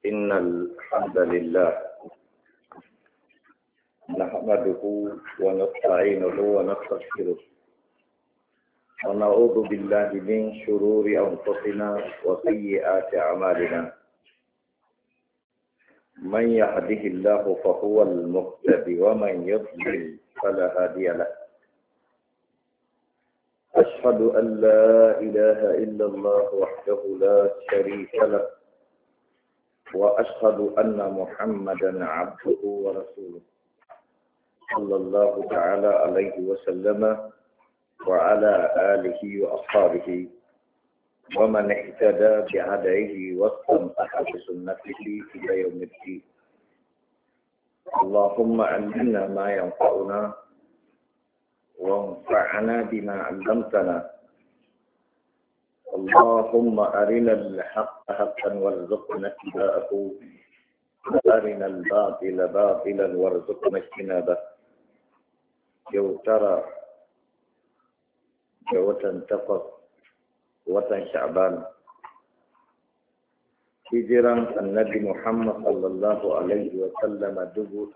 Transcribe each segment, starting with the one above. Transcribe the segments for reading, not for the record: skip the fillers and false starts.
إن الحمد لله نحمده ونستعينه ونستغفره ونعوذ بالله من شرور أنفسنا وسيئات أعمالنا من يهده الله فهو المهتدي ومن يضلل فلا هادي له أشهد أن لا إله إلا الله وحده لا شريك له وأشهد أن محمدا عبده ورسوله صلى الله تعالى عليه وسلم وعلى آله وأصحابه ومن اهتدى بهديه واستمسك بسنته إلى يوم الدين اللهم علمنا ما ينفعنا وانفعنا بما علمتنا اللهم أرنا الحق حقا وارزقنا اتباعه وأرنا الباطل باطلا وارزقنا اجتنابه يو ترى وتنتقص وتنشعبان hijiran annabi Muhammad sallallahu alaihi wa sallama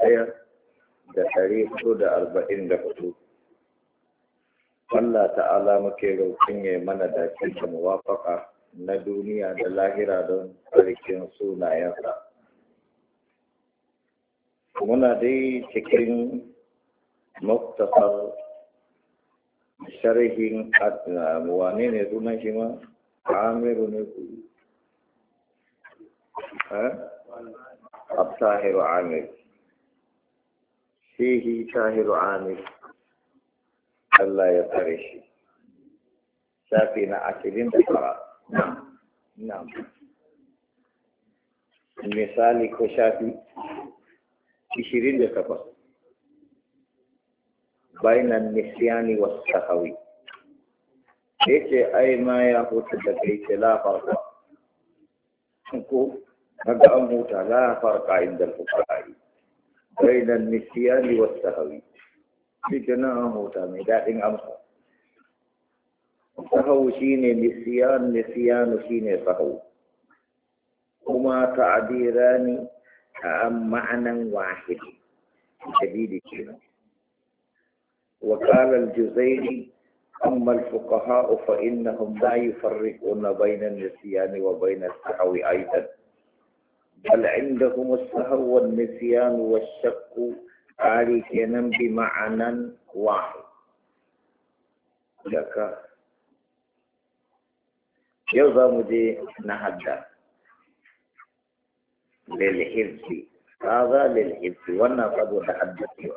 1444. Allah ta'ala muke roƙon ya mana dace da muwafaka na duniya da lahira don tsarkin sunayensa. Muna dai cikin muktasar sharhin wane ne sunan shi ma? Amiru ne ku? Abtahiru Amir. Shehi Tahiru Amir. Allah ya tsare shi. Shafi na 29. Na'am. Misali ko shafi 28. Bainan nisyani was sahawi. Yace ai ma ya huta da kai ce la farqa. Ko kaga an huta la farqa inda al-fuqaha. Bainan nisyani was sahawi. Shi kenan an huta mai daɗin amsa. Sahau shi ne nisiyanu shi ne sahau. Kuma ta'adira ne a ma'anan wahidi. Jadidi kenan. وقال الجزيري أما الفقهاء فإنهم لا يفرقون بين النسيان وبين السهو أيضا بل عندهم السهو والنسيان والشك عارفين بمعنى واحد لك يوضا مجھے نحدى للحفظ هذا للحفظ وانا قد تحدث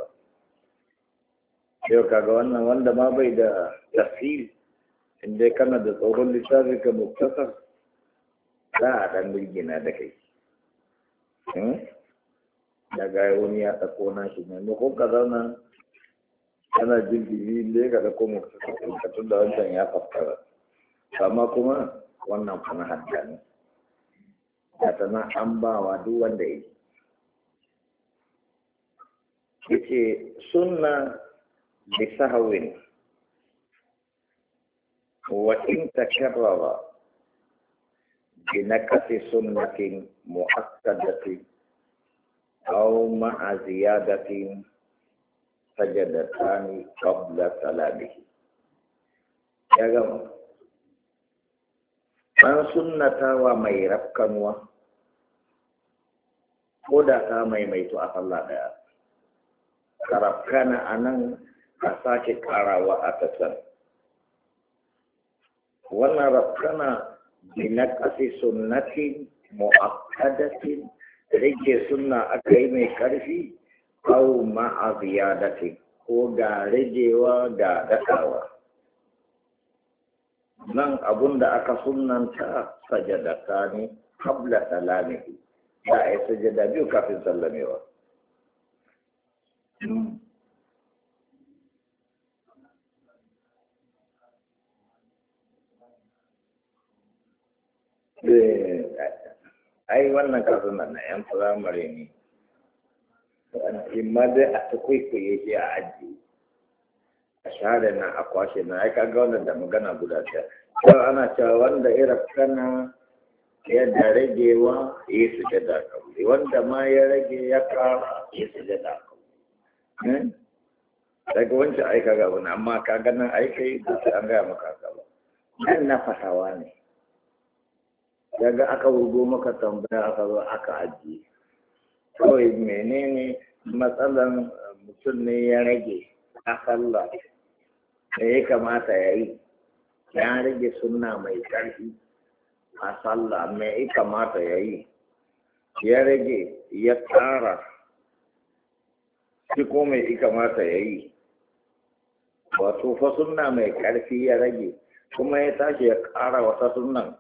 yau kaga wannan wanda ma bai da tafsir inda kana da tsoron littafi ka muktasar za a ɗan birgina da kai daga wani ya ɗauko na shi ne ko ka zauna kana jin bibi ne ka ɗauko muktasar ka tun da wancan ya fassara amma kuma wannan kuma hadda ne ya tana an bawa duk wanda ya ce sunna بسهو وإن تكرر بنكس سنة مؤكدة أو مع زيادة سجدتان قبل سلامه يا جماعة من سنة وما يركنوا koda ka maimaito a sallah daya karafkana anan a sake karawa a tasar wannan rafkana na kasi sunnatin mu'akkadatin rage sunna aka yi mai karfi au ma'a ziyadatin ko ga ragewa ga dakawa nan abunda aka sunnanta sajadata ne qabla salamihi da ai sajada biyu kafin sallamewa ai wannan kafin nan yan firamare ne imma dai a ta kwaikwaye shi a ajiye a share na a kwashe na ai kaga wannan da magana guda ɗaya. Yau ana cewa wanda irin kana yadda ragewa ya sujada kabli wanda ma ya rage ya kara ya sujada kabli daga wancan aika ga wani amma ka ganin aikai da sai an gaya maka ka ba nan na fasawa ne daga aka rugo maka tambaya aka zo aka ajiye kawai menene matsalan mutum ne ya rage a sallah da ya kamata ya yi ya rage sunna mai ƙarfi a sallah mai ya kamata ya yi ya rage ya ƙara shi ko mai ya kamata ya yi wato fa sunna mai ƙarfi ya rage kuma ya tashi ya ƙara wata sunnan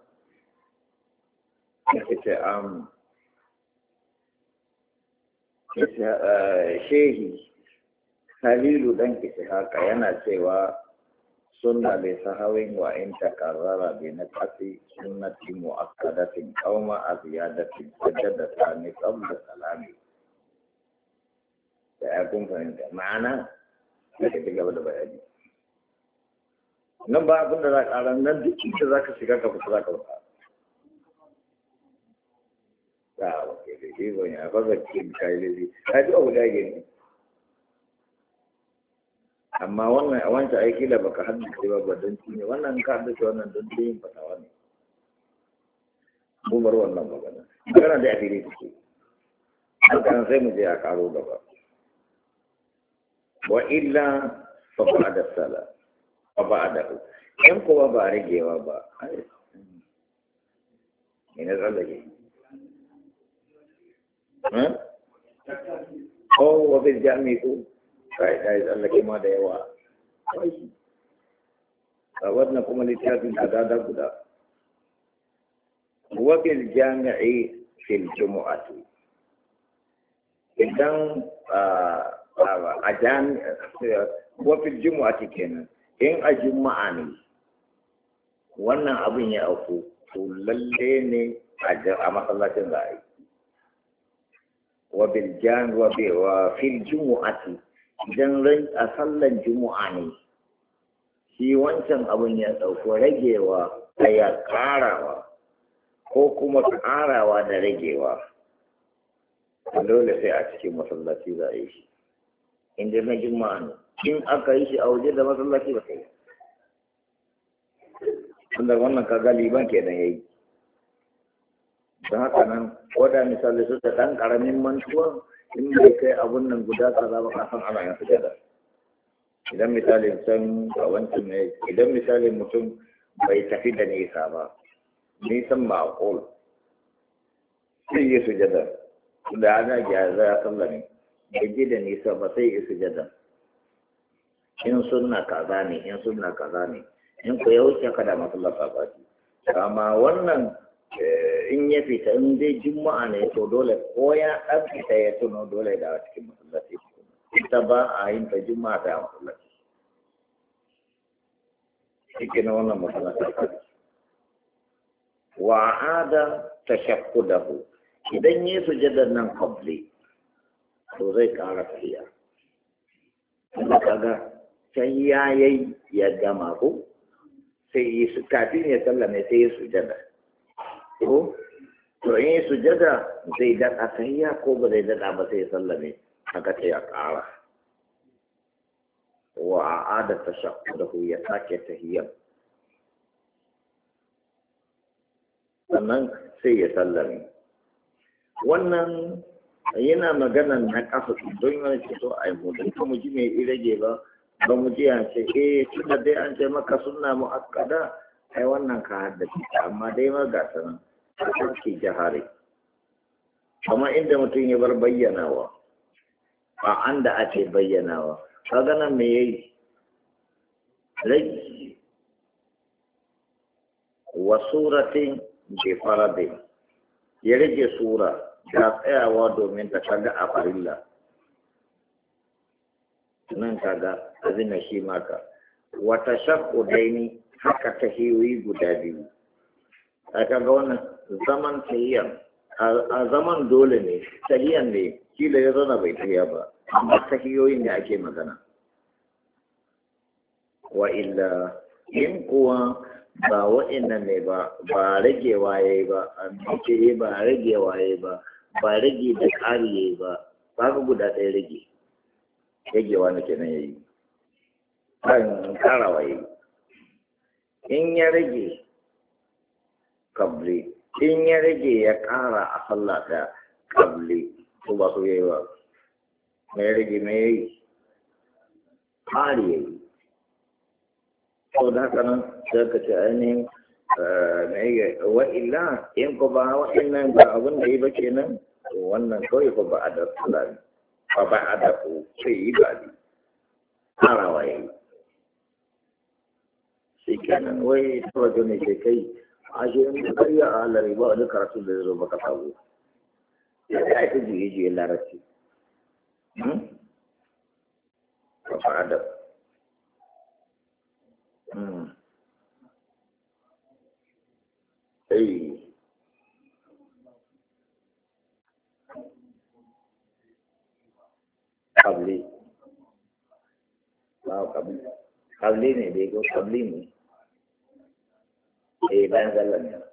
shehi Halilu dan haka yana cewa sunna bai sahawin wa in takarrara bi na kasi sunnati mu'akkadatin aw ma aziyadatin sajadata ne qabla salami ya kun fahimta ma'ana da ke gaba da bayani nan ba abin da za ka ran nan duk inda za ka shiga ka fita za ka fita ta wace da shi ban ya fasa cikin kayi da ji abu da gani amma wannan a wancan aiki da baka haddace ba ba don ne wannan ka haddace wannan don yin fatawa ne mu bar wannan magana magana da ya fi ne take hakan sai mu je a karo gaba wa illa fa ba'da sala fa ba'da in kuma ba ragewa ba ai ina zalage oh wa bil jami'u kai dai tsallake ma da yawa a wannan kuma littafin da guda wabil jami'i fil jumu'ati idan a jami'a wafil jumu'ati kenan in a juma'a ne wannan abin ya auku to lalle ne a masallacin za a yi wabil jami'i wa fil jumu'ati idan a sallan juma'a ne shi wancan abin ya ɗauko ragewa da ya ƙarawa ko kuma ƙarawa da ragewa dole sai a cikin masallaci za a yi shi inda na juma'a ne in aka yi shi a waje da masallaci ba sai tunda wannan kaga liban kenan ya yi don haka nan ko da misali su da ɗan ƙaramin mantuwa in bai kai abun nan guda kaza ba ka san ana yin sujada idan misali san a wancan ne idan misali mutum bai tafi da nisa ba nisan ma'aqul sai yi sujada da ana gyaza ya sallame bai ji da nisa ba sai yi sujada in sunna kaza ne in sunna kaza ne in ku ya wuce ka da masallaci ba amma wannan in ya fita in dai juma'a ne to dole ko ya ɗan fita ya tuno dole da cikin masallaci ita ba a yin ta juma'a ta masallaci shi ke na wannan masallaci wa ada tashakkudahu idan ya sujadar nan qabli to zai ƙara tafiya kuma kaga sai yayi ya gama ko sai yi kafin ya sallame sai ya sujada ko to in yi sujada zai daɗa tahiyya ko ba zai daɗa ba sai sallame haka sai ya ƙara wa a'ada tashahhudahu ya sake tahiyya sannan sai ya sallame wannan yana maganan na ƙasa don yana ce to ai mu da mu ji mai irage ba ba mu ji an ce tunda dai an ce maka sunna mu'akkada ai wannan ka haddace amma dai ma ga sanan ke jahari kamar inda mutum ya bar bayyanawa ba an da ake bayyanawa kaga nan me yayi rage wa suratin bi faradin ya rage sura da tsayawa domin ta kaga a farilla nan kaga azina shi maka wata shakku daini haka tahiyoyi guda biyu a kaga wannan zaman tahiyan a zaman dole ne tahiyan ne kila ya zauna bai tahiya ba amma tahiyoyin da ake magana wa illa in kuwa ba wa'annan ne ba ragewa ya yi ba ce ba ragewa ya yi ba rage da ƙari ya yi ba ga guda ɗaya ragewa na kenan ya yi kan ƙarawa ya yi in ya rage kabli in ya rage ya ƙara a sallah ɗaya kabli to ba su yi ba mai rage mai yi ƙari ya yi sau da haka nan sai ka ce ainihin wa illa in ko ba wa'annan ba abin da yi ba kenan wannan kawai ko ba a da sulami ba a da ko sai yi ba ne ƙarawa ya yi shi kenan wai tawajo ne ke kai a shi yin karya a halari ba wani karatu da zai zo baka sabo ya ta yi juye larabci ba a da kabli ba kabli ne dai ko kabli ne bayan sallan ne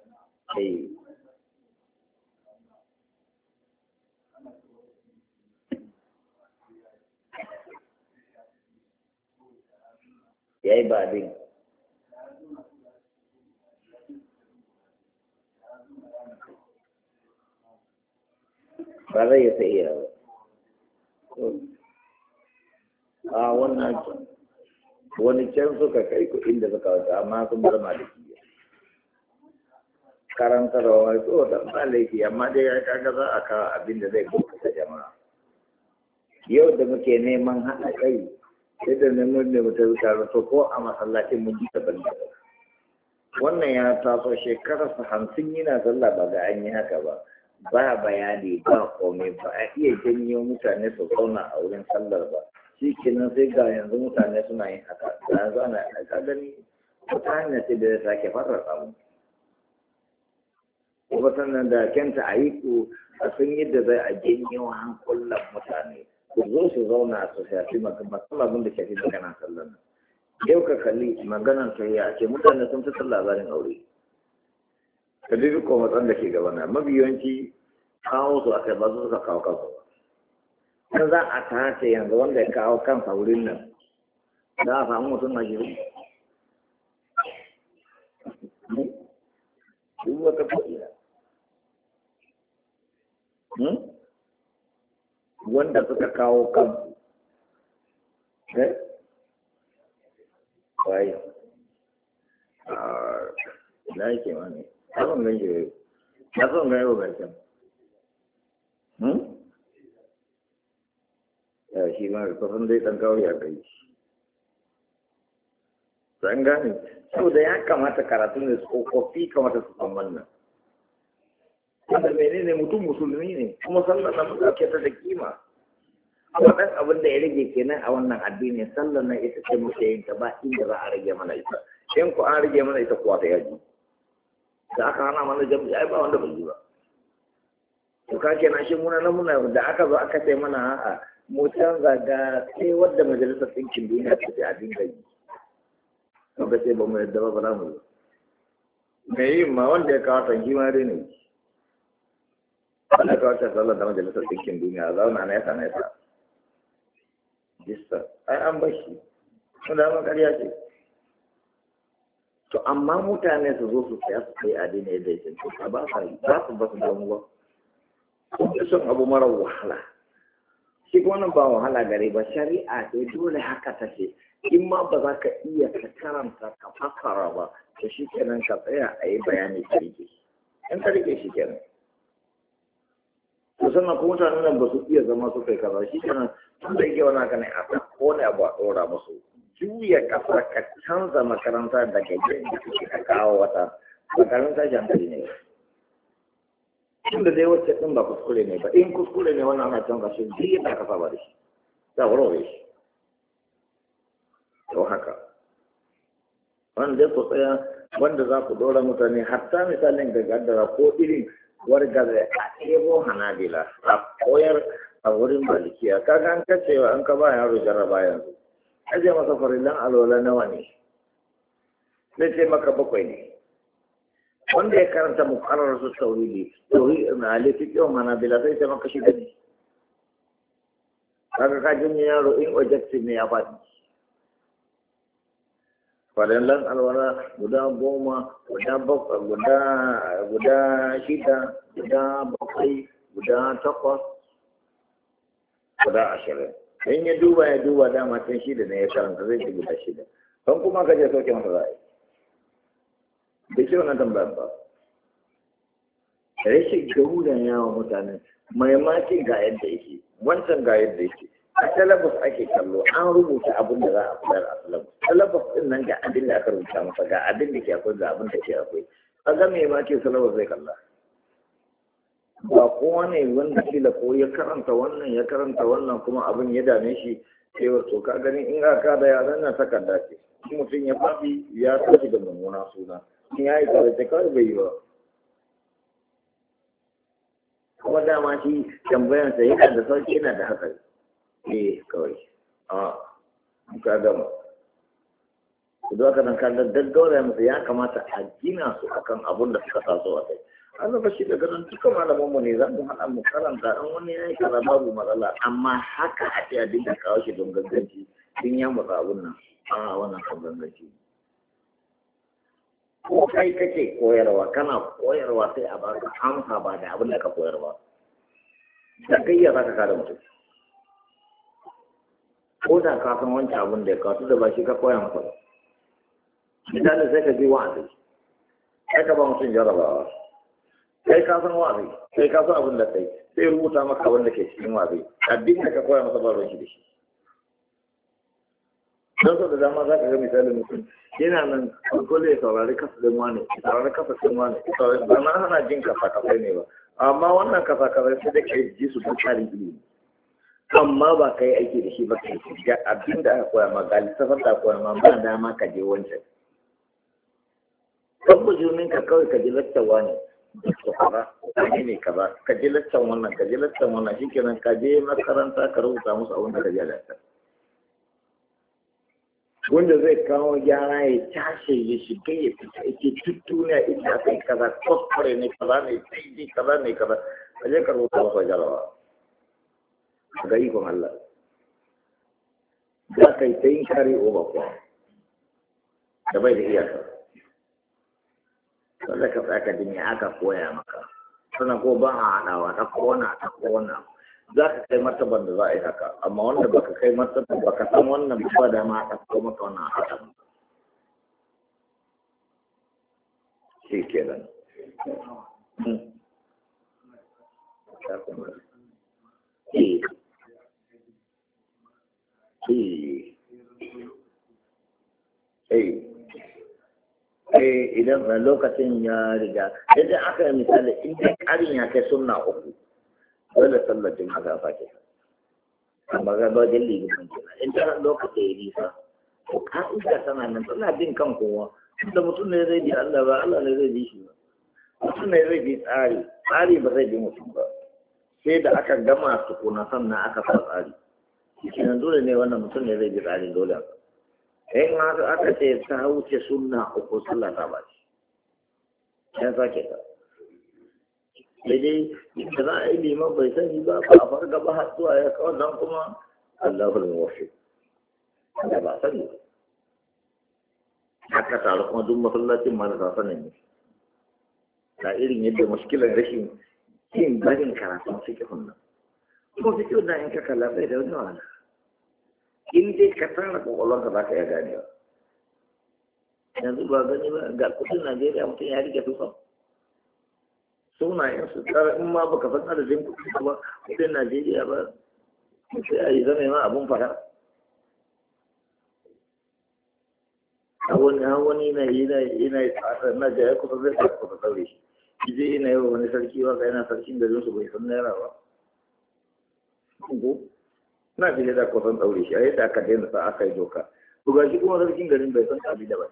ya yi ba din ba zai yi sai iya a wannan wani can suka kai kuɗin da suka wata amma sun bar maliki karantarwa so da maliki amma dai ya kaga za a kawo abin da zai kuka jama'a yau da muke neman haɗa kai sai da neman da mutum taro to ko a masallacin mun ji daban daban wannan ya taso shekararsa 50 yana sallah ba ga an yi haka ba bayani ba komai ba a iya janyo mutane su zauna a wurin sallar ba shi kenan sai ga yanzu mutane suna yin haka da yanzu ana ka gani wata hanya ce da ya sake fara samu kuma sannan da kenta a yi ku a sun yadda zai a janyo hankulan mutane ku zo su zauna su shafi matsalabin da shafi maganan sallar nan yau ka kalli maganan soyayya ce mutane sun fi son labarin aure ka dubi ko matsan da ke gabana mabiyanci kawo su aka ba su suka kawo kansu in za a tace yanzu wanda ya kawo kansa wurin nan za a samu mutum a jiri duk wata ko'ina wanda suka kawo kansu wai na yake mani abin gan jiri na son gan yau garken ya shi ma da kusan dai ɗan kawai a kai san gane saboda ya kamata karatu ne tsofaffi kamata su san wannan wanda menene mutum musulmi ne kuma sallar na muka ke ta da kima amma ɗan abin da ya rage kenan a wannan addini sallar nan ita ce muke yin ta ba inda za a rage mana ita in ku an rage mana ita kuwa ta yaji da aka hana mana jam'i ai ba wanda bai yi ba to ka kenan shi muna da aka zo aka ce mana a'a mu canza ga sai wadda majalisar ɗinkin duniya ta ce a dinga yi kaga sai ba mu yadda ba za mu yi me yi ma wanda ya kawo tanki ma dai ne wanda kawo ta sallar da majalisar ɗinkin duniya zauna nesa jista ai an bashi wanda ma ƙarya ce to amma mutane su zo su tsaya su kai addini yadda ya cancanta ba sa yi ba su damu ba sun fi son abu mara wahala shi wannan ba wahala gare ba shari'a dai dole haka take in ma ba za ka iya ka karanta ka fassara ba to shi kenan ka tsaya a yi bayani ka rike in ka rike shi kenan to sannan kuma mutanen nan ba su iya zama su kai kaza shi kenan tun da yake wani haka ne a ko ne abu a ɗora musu juya kafa ka canza makaranta daga yadda kake ka kawo wata makaranta hankali ne tunda dai wacce ɗin ba kuskure ne ba in kuskure ne wannan ana canza shi duk yadda aka saba da shi za a warware shi to haka wanda ku tsaya wanda za ku ɗora mutane hatta misalin ga gaddara ko irin wargaza a ɗebo hanabila a koyar a wurin malikiya kaga an kacewa an ka ba yaro jarraba yanzu aje masa farillan alwala nawa ne zai ce maka bakwai ne. Wanda ya karanta mukarar su tauhidi na alifi yau mana bila sai ce maka shida ne. Kaga ka jin yaro in objective ne ya faɗi. Farillan alwala guda 10, guda shida, guda bakwai, guda 8, guda 20. In ya duba dama can shida ne ya karanta zai ce guda shida. Kan kuma ka je sauke masa za'a yi. Da ke wannan tambayar ba. Rashin gauran yawon mutane maimakin ga yadda yake, wancan ga yadda yake. A talabus ake kallo an rubuta abin da za a koyar a talabus. Talabus din nan ga abin da aka rubuta masa ga abin da ke akwai ga abin da ke akwai. A ga mai makin talabus zai kalla. Ba kowa ne wanda kila ko ya karanta wannan kuma abin ya dame shi sai wato ka gani in aka da yaran nan takarda ce. Mutum ya faɗi ya tashi da mummuna suna. In ya yi karanta kawai bai yi ba. Kuma dama shi tambayansa yana da sauki yana da hatsari. Kawai. Ka gama. Ku zo aka nan kallon gaggaura musu ya kamata a gina su akan abun da suka taso a kai. An zaba shi daga nan duka malamanmu ne za mu haɗa mu karanta in wani ya yi kaza babu matsala amma haka a ce a dinga kawo shi don ganganci sun ya matsa abun nan. Wannan kan ganganci. Ko kai kake koyarwa kana koyarwa sai a baka amsa ba da abin da ka koyarwa. Da gayya za ka kada mutum. Ko da ka san wancan abin da ya kawo da ba shi ka koya masa ba. Misali sai ka je wa'azi. Sai ka ba mutum jarabawa. Kai ka san wa'azi. Kai ka san abin da kai. Sai rubuta maka abin da ke cikin wa'azi. Abin da ka koya masa ba ruwan shi da shi. Don sau da dama za ka ga misalin mutum yana nan dole ya saurari kasafin wani, ya saurari kasafin wani, ba na hana jin kasa-kasai ne ba. Amma wannan kasa-kasai sai da kai ji su don tsarin ilimi. Amma ba ka yi aiki da shi ba ka yi ga abin da aka koya ma ga lissafin da koya ma ba dama ka je wancan. Kan bujumin ka kawai ka ji lattawa ne. Da kaza, wani ne kaza, ka ji lattan wannan, shi kenan ka je makaranta ka rubuta musu abin da ka ji lattan. Wanda zai kawo gyara ya tashe ya shiga ya fita ake tuttuniya inda aka yi kaza kwaskware ne kaza ne daidai kaza ne kaza a je ka rubuta masa jarawa ga ikon Allah za ka yi ta yin kare oba kuwa da bai da iyaka wanda ka tsaka duniya aka koya maka sannan ko ba a haɗawa ta kowana za ka kai martaban da za a yi haka amma wanda baka kai martaban baka san wannan ba da ma a ɗauko maka wannan haka shi ke nan idan lokacin ya riga idan aka yi misali in dai ƙarin ya kai sunna uku dole sallar juma'a za a sake amma ga wajen ligiman kenan in ta lokaci ya nisa to ka'ida tana nan tana bin kan kowa da mutum ne zai bi Allah ba Allah ne zai bi shi ba mutum ne zai bi tsari ba zai bi mutum ba sai da aka gama tukuna sannan aka sa tsari shi nan dole ne wannan mutum ne zai bi tsari dole haka in aka ce ta wuce sunna uku sallah ta ba shi ya sake ta daidai da za a yi liman bai sani ba a farga ba har zuwa ya kawo nan kuma Allahul Muwaffiq da ba sani haka tare kuma duk masallacin ma da sanin ne da irin yadda muskilar rashin yin barin karatun fikihun nan kuma fikihun nan in ka kalla bai da wani wahala in dai ka tara kwakwalwarka za ka iya ganewa yanzu ba gani ba ga kudin Najeriya mutum ya rike tufa sunayen su tsara in ma baka san adadin kuɗi ba kudin Najeriya ba sai a yi zama ma abun fara a wani na yi tsada na jaya kusa zai tsaka kusa ɗaure shi je yana yi wa wani sarki waka yana sarkin garin su bai san naira ba na fi da kusan ɗaure shi a yadda aka daina sa aka yi doka to ga shi kuma sarkin garin bai san tabi da ba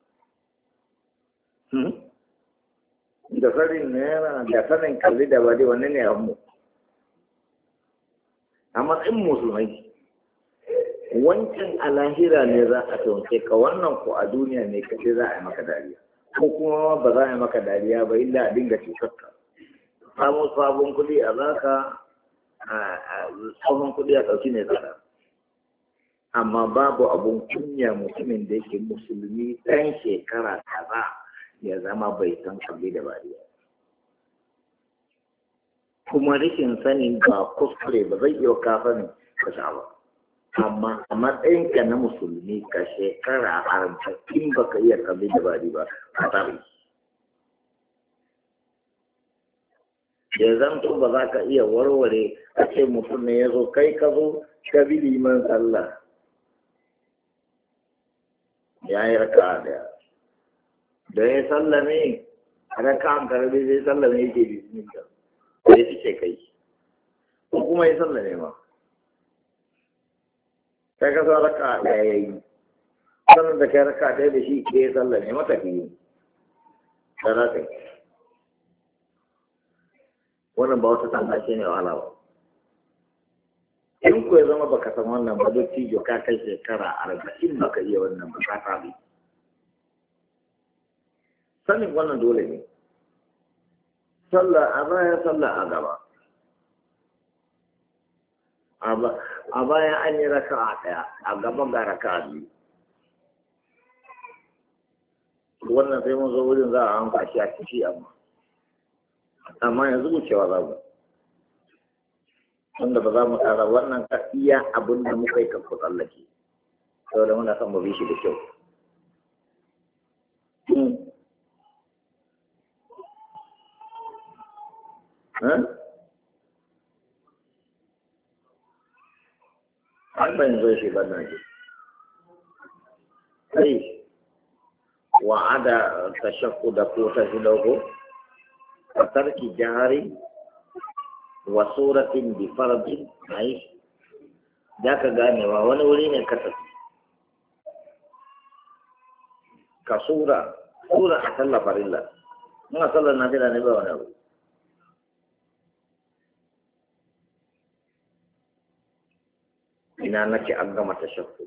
da sanin naira da sanin kalli da ba dai wanne ne mu a matsayin musulmai wancan a lahira ne za a taunce ka, wannan ko a duniya ne kace za a yi maka dariya, ko kuma ba za a yi maka dariya ba illa a dinga cutar ka. Samu sabon kuɗi a zaka, tsohon kuɗi a ɗauki ne tsada. Amma babu abun kunya mutumin da yake musulmi ɗan shekara kaza ya zama bai san kalli da bariya. Kuma rikin sanin ba kuskure ba zai iya kafanin ka sha ba. Amma a matsayinka na musulmi ka shekara 40 baka iya kalli da bari ba, ka tare. Ya zanto ba za ka iya warware a ce mutum ne ya zo kai ka zo ka bi liman sallah. Ya yi raka daya. Da ya sallame, a raka an karbi zai sallame yake bismillah. Ya fi ce kai. Ko kuma ya sallame ma. Kai ka sa raka daya ya yi. Sannan da kai raka daya da shi ke ya sallame mata fiye. Sana kai. Wannan ba wata tsangace ne wahala ba. In ko ya zama baka san wannan ba duk tijo ka kai shekara 40 baka iya wannan ba ka tabi. Sanin wannan dole ne. Sallah a baya, sallah a gaba. A baya an yi raka'a ɗaya, a gaba ga raka'a biyu. Wannan sai mun zo wurin za a hanka shi a ciki amma yanzu wucewa za mu. Wanda ba za mu tsara wannan ka iya abin da muka yi kanku tsallake. Saboda muna son mu bi shi da kyau. An ban zo shi ba na ji. Ai, wa'ada tashakku da ko ta shi dauko, a tarki jihari wa suratin bi fardin, ai, da ka ganewa wani wuri ne ka tafi. Ka sura a sallah farilla. Muna sallar na fila ne ba wani abu. Ina nake an gama tashakku.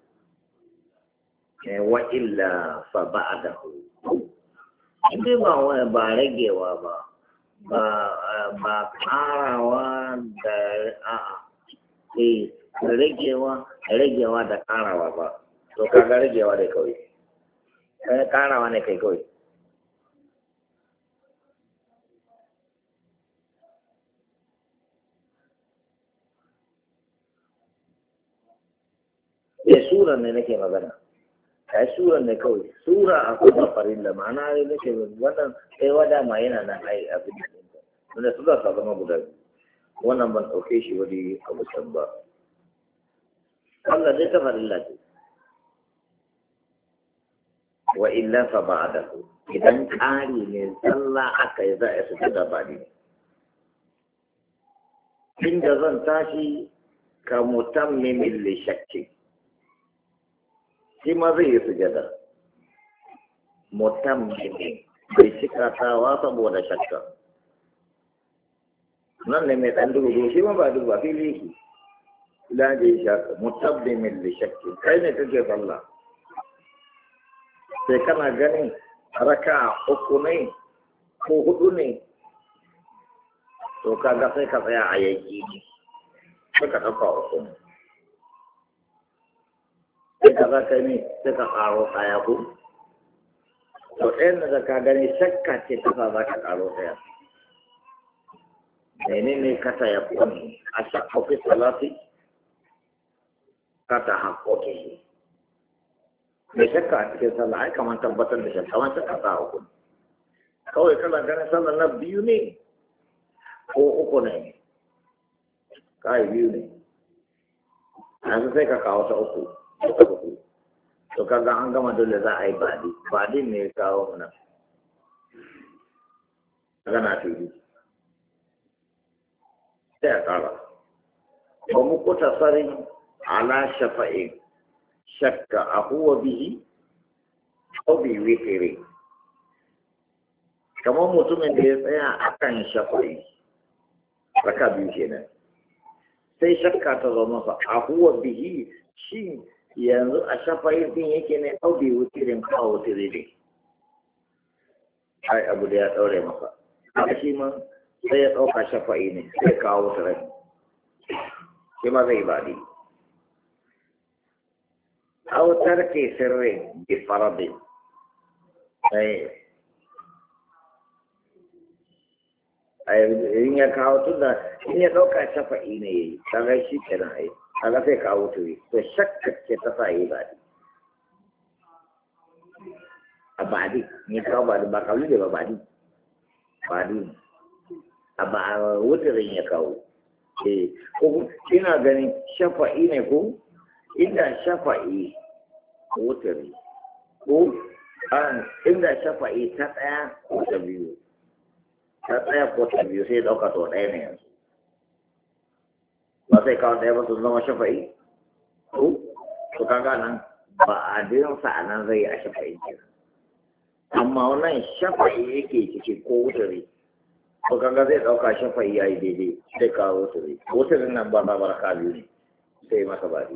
Wa illa fa ba'dahu. Indai ba ragewa ba. Ba karawa da ragewa da karawa ba. To kaga ragewa da kawai. Karawa ne kai kawai. Sura ne nake magana. Ai sura ne kawai. Sura a kuma farilla ma'ana ne nake wannan sai wada ma yana nan ai abin da wanda su za su zama guda biyu. Wannan ban ɗauke shi wani abu can ba. Allah dai ta farilla ce. Wa illa fa ba'dahu. Idan ƙari ne sallah aka yi za a su da bari. Inda zan tashi ka mutammimin li shakki. Shi ma zai yi sujada. Mutammimin bai cikatawa saboda shakka. Nan ne mai ɗan dubu shi ma ba duba fili yake. Ila da ya shaka mutammimin li shakki. Kai ne kake sallah. Sai kana ganin raka 3 ne ko 4 ne. To kaga sai ka tsaya a yanki ne. Sai ka ɗauka 3 ne. Sai ka za ka yi sai ka ƙaro ɗaya ko? To ɗayan da ka gani shakka ce ta za ka ƙaro ɗaya. Mene ne kata ya kone a shakkoki salati? Kata haƙoƙi. Mai shakka a cikin sallah ai kamar tabbatar da shakka kamar shakka ta 3. Kawai kana ganin sallah na 2 ne ko 3 ne? Kai 2 ne. Yanzu sai ka kawo ta 3. To kaga an gama dole za a yi baɗi ne ya kawo nan gana fili sai a ƙara ba mu kuta sarin ala shafa'in shakka a huwa bihi ko bi witiri kamar mutumin da ya tsaya a kan shafa'i raka 2 kenan sai shakka ta zo masa a huwa bihi shi yanzu a shafayin din yake ne aubi wutirin kawo wutiri ne ai abu da ya daure maka haka shi ma sai ya ɗauka shafa'i ne sai kawo wutirin shi ma zai baɗi autar ke sirri bi faradin in ya kawo tunda in ya ɗauka shafa'i ne ya yi kaga shi kenan ai kaga sai kawo turi to shakka ce ta sa yi baɗi a baɗi ne kawo baɗi ba kawo ne ba baɗi a ba wuturin ya kawo ko ina ganin shafa'i ne ko inda shafa'i wuturi ko inda shafa'i ta ɗaya ko ta biyu sai ɗauka to ɗaya ne yanzu ba sai kawo ɗaya ba su zama shafa'i ko to kaga nan ba a dinsa a nan zai a shafa'i kenan amma wannan shafa'i yake ciki ko wuturi to kaga zai ɗauka shafa'i ya yi daidai sai kawo wuturi wuturin nan ba barka biyu ne sai masa baɗi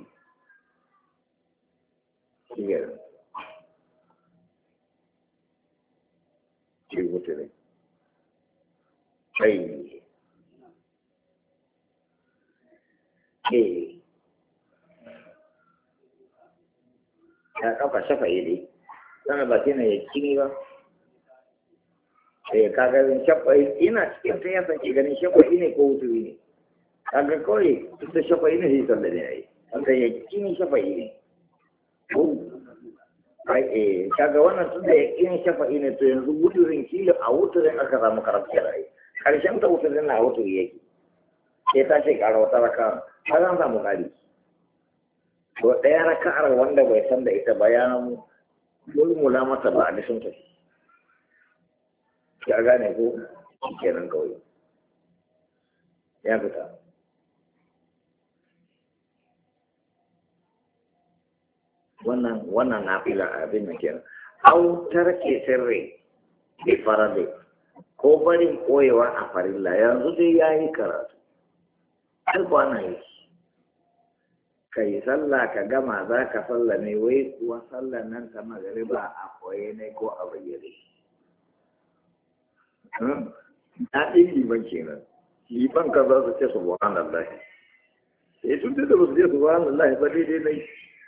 shi wuturi sai ya ɗauka shafa'i dai sana ba na ya kini ba kaga shafa'i ina cikin ta yasa ke ganin shafa'i ne ko wuturi ne kaga kawai ta shafa'i ne sai sallah ne ya yi wanda ya kini shafa'i ne kaga wannan tun da ya kini shafa'i ne to yanzu wuturin kila a wuturin aka samu karatu rai karshen ta wuturin na wuturi yake sai ta ce ƙara wata raka har an samu ƙari to ɗaya raka'ar wanda bai san da ita ba ya mulmula masa ba a sun tafi ya gane ko kenan kawai ya fita wannan na fila abin da kenan autar ke sirri bi farade ko barin koyewa a farilla yanzu dai ya yi karatu alkwana yi ka yi sallah ka gama za ka sallah ne wai kuwa sallah nan ta magariba a koye ne ko a bayyane na ɗin liman kenan liman ka za su ce subhanallah sai tun da ba su ce subhanallah ba daidai ne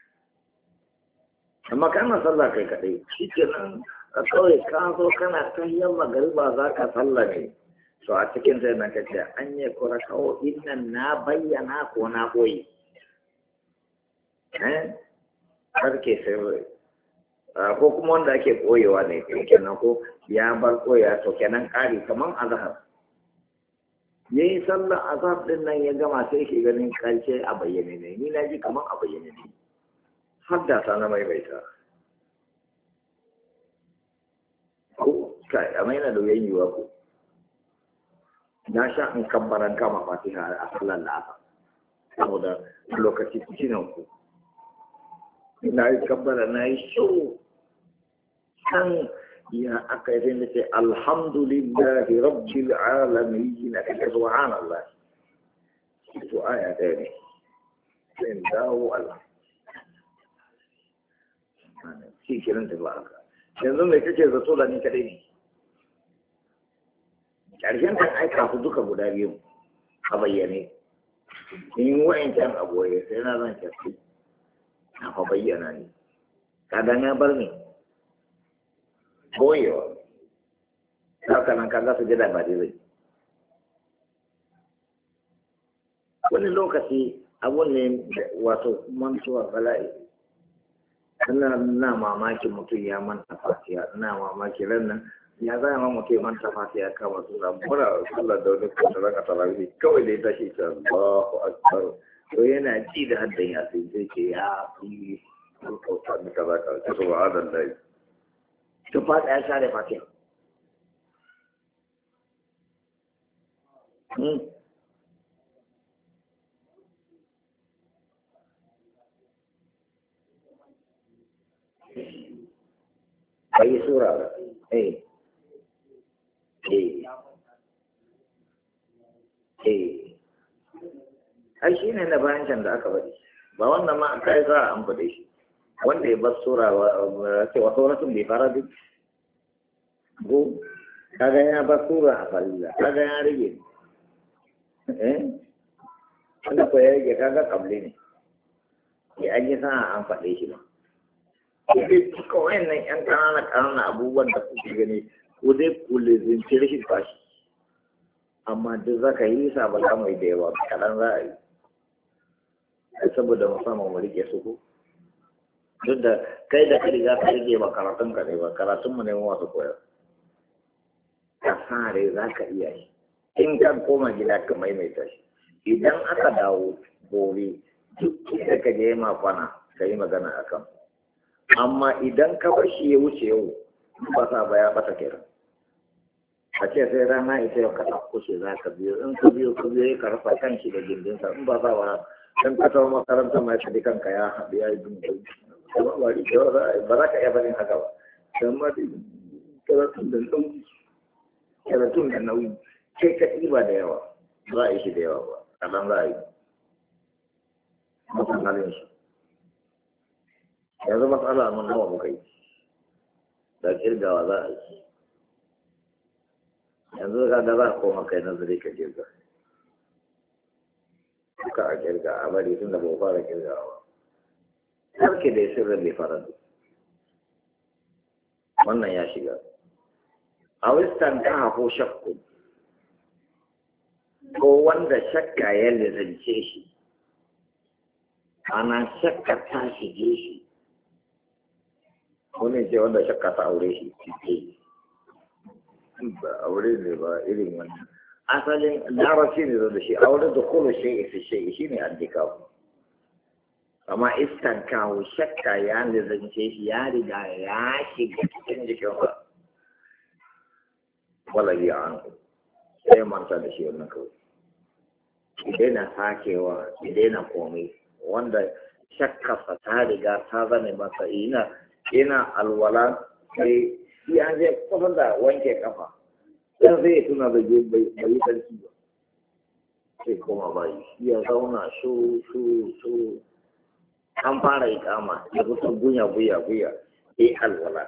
amma kana sallah kai kaɗai shi kenan a kawai ka zo kana tahiyar magariba za ka sallah ne to a cikin sai na kace an yi kura kawo innan na bayyana ko na koyi harke sirri ko kuma wanda ake koyewa ne kenan ko ya bar koya to kenan kari kaman azhar yayi sallar azhar din nan ya gama sai ke ganin karshe a bayyane ne ni na ji kaman a bayyane ne haddasa na maimaita ko kai amma yana da yayyuwa ko na sha in kabbaran kama fatiha a sallar la'asa saboda lokaci cikin ku na yi kabbara na yi shau san ya aka yi zai ce alhamdulillahi rabbil alamin na kake subhanallah to aya ɗaya ne sai in dawo Allah shi kiran da ba haka yanzu mai kake zato da ni kadai ne ƙarshen kan aika su duka guda biyu a bayyane in wa'incan a goye sai na zan kyafi na fa bayyana ne kaga ya bar ni boyewa haka nan kaga su jira ba dai wani lokaci abun ne wato mantuwa bala'i ina mamakin mutum ya manta fatiha ina mamakin ran nan ya za ma mutum manta fatiha kama suna mura sallar da wani kwanta raka tarawih kawai dai tashi ta Allahu akbar to yana ji da haddan ya sai zai ce ya fi kauta da kaza ka ce subhanallah to fata ya share fatiha bai sura ba ai shi ne na bayan can da aka bari ba wannan ma kai za an faɗe shi wanda ya bar sura cewa sauratun bai fara duk go kaga ya bar sura a farilla kaga ya rage wanda ko ya rage kaga kable ne ya an yi sa an faɗe shi ba duka wayannan yan ƙananan abubuwan da kuke gani ko dai ku lizinci rashin bashi amma duk za ka yi sa ba za mu yi da yawa kaɗan za a yi saboda musamman mu rike su ko duk da kai da ka riga ka rike ba karatun ka ne ba karatun mu ne mu wasu koyar ka sare za ka iya shi in ka koma gida ka maimaita shi idan aka dawo gobe duk da ka je ma kwana ka yi magana a kan amma idan ka bar shi ya wuce yau ba sa ba ya bata kenan a ce sai rana ita yau ka ɗauko shi za ka biyo in ka biyo ya karfa kan shi da gindinsa in ba sa ba dan ka tawo makarantar mai kadi kanka ya haɗu ya yi dundun ba za ka iya barin haka ba don ma karatun da nauyi sai ka ɗiba da yawa za a yi shi da yawa ba kaɗan za a yi mutum halin shi yanzu matsala mun nawa muka yi da kirgawa za a yi yanzu ka ga za a koma kai nazari ka kirga duka a kirga a bari tun da ba fara kirgawa sarki da ya sirrin bai fara duk wannan ya shiga a wistan ta hako shakku ko wanda shakka ya lizance shi ana shakka ta shige shi wani ce wanda shakka ta aure shi ba aure ne ba irin wannan asalin larabci ne zo da shi aure da kolo shi isi shi ne addikawo amma iskan kawo shakka ya lizance shi ya riga ya shiga cikin jikinsa wala yi an sai manta da shi wannan kawai idai na sakewa idai na komai wanda shakkarsa ta riga ta zane masa ina alwala sai ya je kusa da wanke kafa dan zai tuna da bai yi sarki ba sai koma bayi ya zauna shu an fara ikama ya fito guya alwala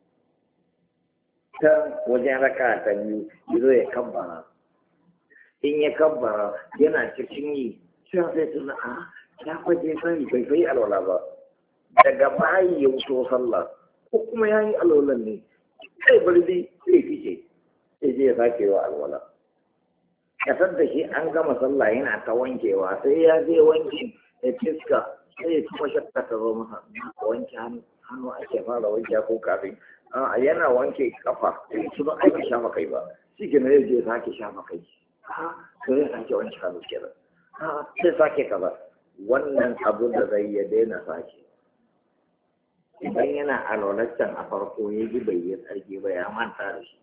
ta wajen raka ta biyu yazo ya kabbara in ya kabbara yana cikin yi sai tuna ya kwaje sani bai kai alwala ba daga bayi ya wuto sallah ko kuma ya yi alwalan ne sai bari dai sai fice sai je ya sake wa alwala kasar da shi an gama sallah yana ta wankewa sai ya je wanke ya fiska sai ya kuma shakka ta zo masa wanke hannu ake fara wanke ko kafin yana wanke kafa sai su ba aiki shafa kai ba shi ke na yau je ya sake shafa kai sai ya sake wanke hannu kenan sai sake kaza wannan abun da zai ya daina sake idan yana alwalaccen a farko ya ji bai yi tsarki ba ya manta da shi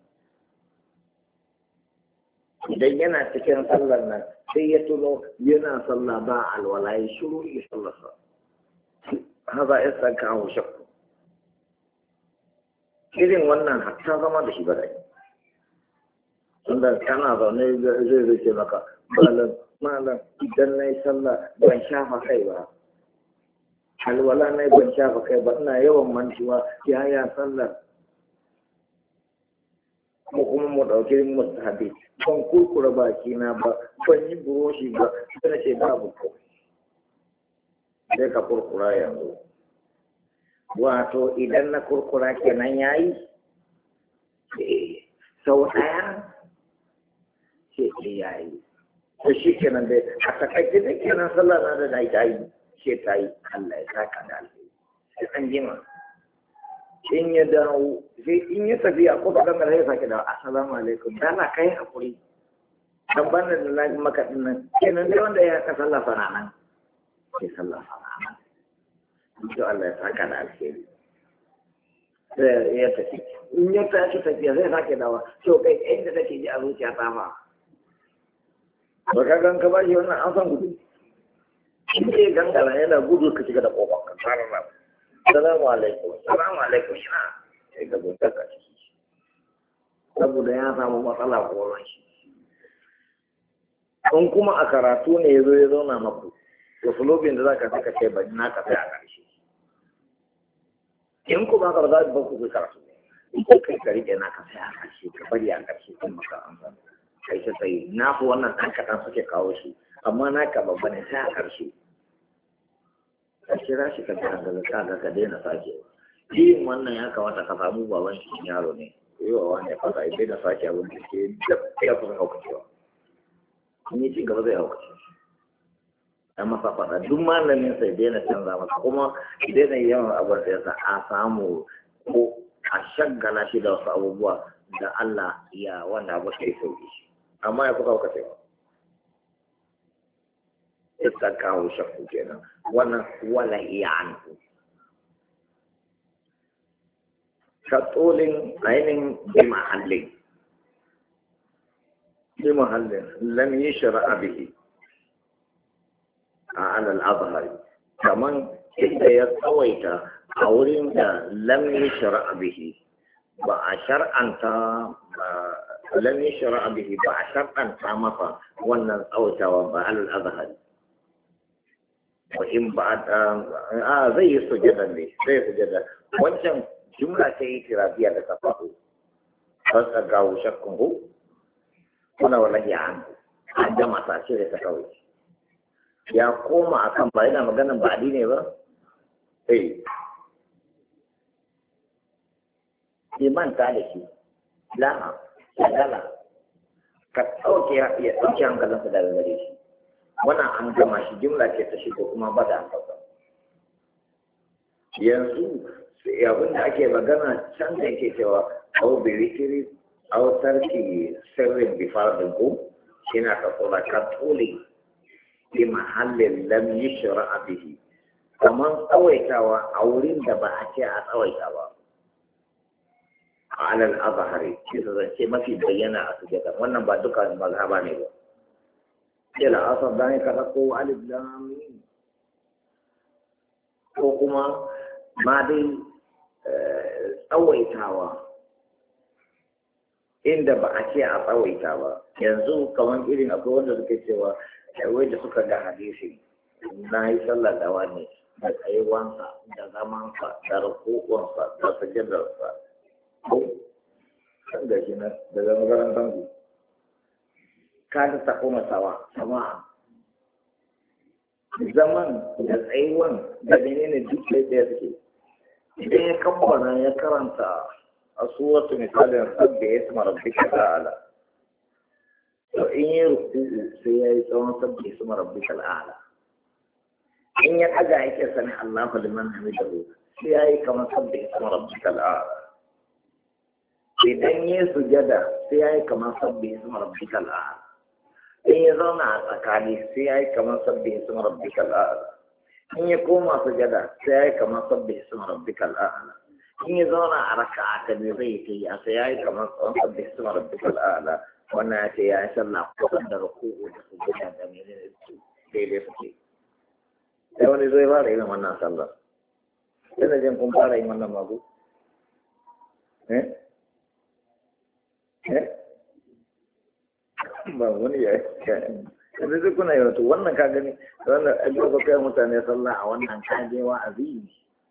idan yana cikin sallar nan sai ya tuno yana sallah ba alwala ya shiru ya sallarsa haza ya san kawo shakku irin wannan hatta zama da shi ba dai tunda kana zaune zai ce maka malam idan na yi sallah ban shafa kai ba alwala na ban shafa kai ba ina yawan mantuwa yaya sallar ko kuma mu ɗauki mustahabi ban kurkura baki na ba ban yi buroshi ba sai ce babu ko sai ka kurkura yanzu wato idan na kurkura kenan yayi sau ɗaya sai yayi to shi kenan dai a takaice da kenan sallah na da na ta yi ce ta yi Allah ya saka da alheri sai an jima in ya dawo sai in ya tafi a kofa kan ya sake da assalamu alaikum dana kai hakuri dan banda da na maka din nan kenan dai wanda ya ka sallah faranan sai sallah faranan to Allah ya saka da alheri sai ya tafi in ya tafi tafiya zai sake dawa to kai inda take ji a zuciya ta fa ba ka gan ka ba shi wannan an san gudu shi ne gangara yana gudu ka shiga da kofa ka tsara ba salamu alaikum yana sai ka zo ka ciki saboda ya samu matsala koron shi in kuma a karatu ne ya zo ya zauna maku usulubin da za ka saka ce ba na ka sai a ƙarshe in ku ba ka ba za ku ku karatu in ko kai ka rike na ka sai a ƙarshe ka bari a ƙarshe kun maka amfani kai ta tsaye na fi wannan ɗan kaɗan suke kawo shi amma na ka babba ne sai a ƙarshe ka kira shi ka kira da ka daina sakewa yin wannan ya kamata ka samu baban shi yaro ne yi wa wani fasa idan na sake abin da ke ya kusa haukacewa in yi ci gaba zai haukace ya masa faɗa duk malamin sai daina canza masa kuma daina yawan abin da yasa a samu ko a shaggala shi da wasu abubuwa da Allah ya wanda abu sai sauki shi amma ya kusa haukacewa ita kawo shakku kenan wannan wala iya anhu كطول عين بمحل لم يشرع به على الأظهر كمان إذا يتويت أولين لم يشرع به بأشر أنت لم يشرع به بأشر أنت مطا وانا أوت على الأظهر وإن بعد زي سجدا لي زي سجدا وانشان jumla ce itirafiya da ta faɗo don ka gawo shakkun hu wani wallahi an gama sace da ta kawai ya koma akan ba yana maganin baɗi ne ba manta da shi lama shagala ka ɗauke ya ɗauke hankalinsa daga gare shi wannan an gama shi jumla ce ta shigo kuma ba da amfasa yanzu abin da ake magana can da yake cewa au birikiri au tarki sirrin bifardin ko shi na ka kula ka tole bi mahallin lam yushra bihi kamar tsawaitawa a wurin da ba a ce a tsawaita ba a alal azhari shi da zance mafi bayyana a sujada wannan ba duka mazhaba ne ba sai la asar da ne ka ko alif lam ko kuma ma dai tsawaitawa inda ba a ce a tsawaita ba yanzu kamar irin akwai wanda suke cewa wai da suka ga hadisi na yi sallar da wani da tsayuwansa da zamansa da rukukunsa da sujadarsa ko kan da shi na daga makarantar ku ka ta kuma sama zaman da tsayuwan da menene duk ɗaya suke idan ya kammala ya karanta a suratu misalin sabbi ya isma rabbika ta'ala to in yi ruku'u sai ya yi tsawon sabbi ya isma rabbika ta'ala in ya ɗaga yake sani Allahu liman hamidahu sai ya yi kamar sabbi ya isma rabbika ta'ala idan ya sujada sai ya yi kamar sabbi ya isma rabbika ta'ala in ya zauna a tsakani sai ya yi kamar sabbi ya isma rabbika ta'ala in ya koma sujada sai ya yi kamar sabbi isma rabbikal a'la in ya zauna a raka'a ta biyu zai yi a sai ya yi kamar sabbi isma rabbikal a'la wannan ya ce ya yi sallah kusan da ruku'u da sujada da menene daidai suke sai wani zai fara yin wannan sallah yana jin kun fara yin wannan magu ba wani ya yi yanzu duk kuna yi wato wannan ka gani wannan ajiyar ba kai mutane sallah a wannan kajewa a zini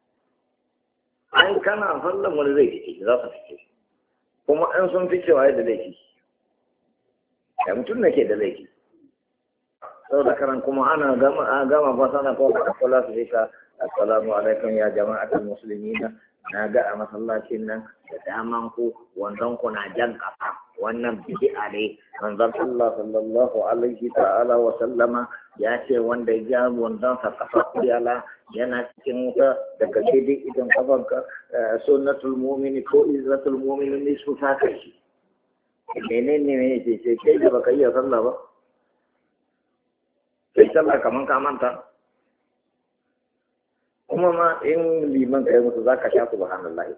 ai kana sallan wani zai fice za su fice kuma an sun fice waye da laifi ya mutum ne ke da laifi sau da karan kuma ana gama ba sana ko ka kula su ka assalamu alaikum ya jama'atul muslimina na ga a masallacin nan da daman ku wanzan ku na jan kafa wannan bid'a ne manzon Allah sallallahu alaihi ta'ala wa sallama ya ce wanda ya ja wanzan sa kafa kuyala yana cikin wuta daga daidai idan kafanka sunnatul mu'mini ko izzatul mu'mini ne su ta kai shi menene ne ce kai da baka iya sallah ba kai sallah kaman ka manta kuma ma in liman kai musu zaka sha subhanallahi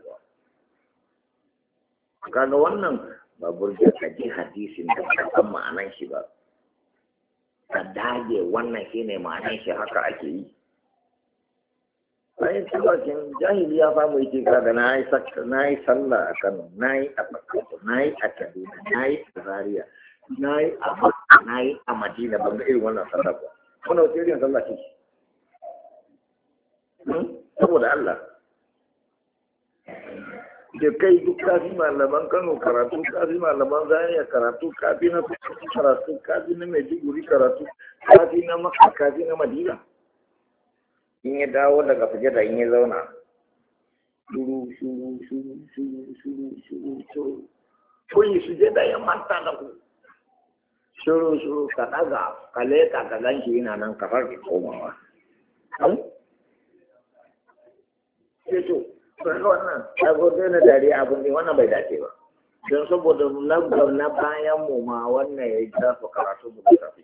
kaga wannan ba burge ka ji hadisin da ka san ma'anan shi ba ka dage wannan shine ma'anan shi haka ake yi bayan cikin jahili ya samu yake kaga na yi sallah a Kano na yi a Sokoto na yi a Kaduna na yi a Zaria na yi a Makka na yi a Madina ban ga irin wannan sallah ba wannan wace irin sallah ce saboda Allah da kai duk kafi malaman Kano karatu, kafi malaman Zaria karatu, kafi na karatu, kafi na Maiduguri karatu, kafi na Makka, kafi na Madina. In ya dawo daga sujada in ya zauna shuru shuru shuru shuru shuru shuru shuru ko yi sujada ya manta da ku shuru shuru ka daga ka leka ka ganshi yana nan ka farke komawa sai to wannan agogo na dariya abin ne wannan bai dace ba don saboda na bayan mu ma wannan ya dafa karatu mu da tafi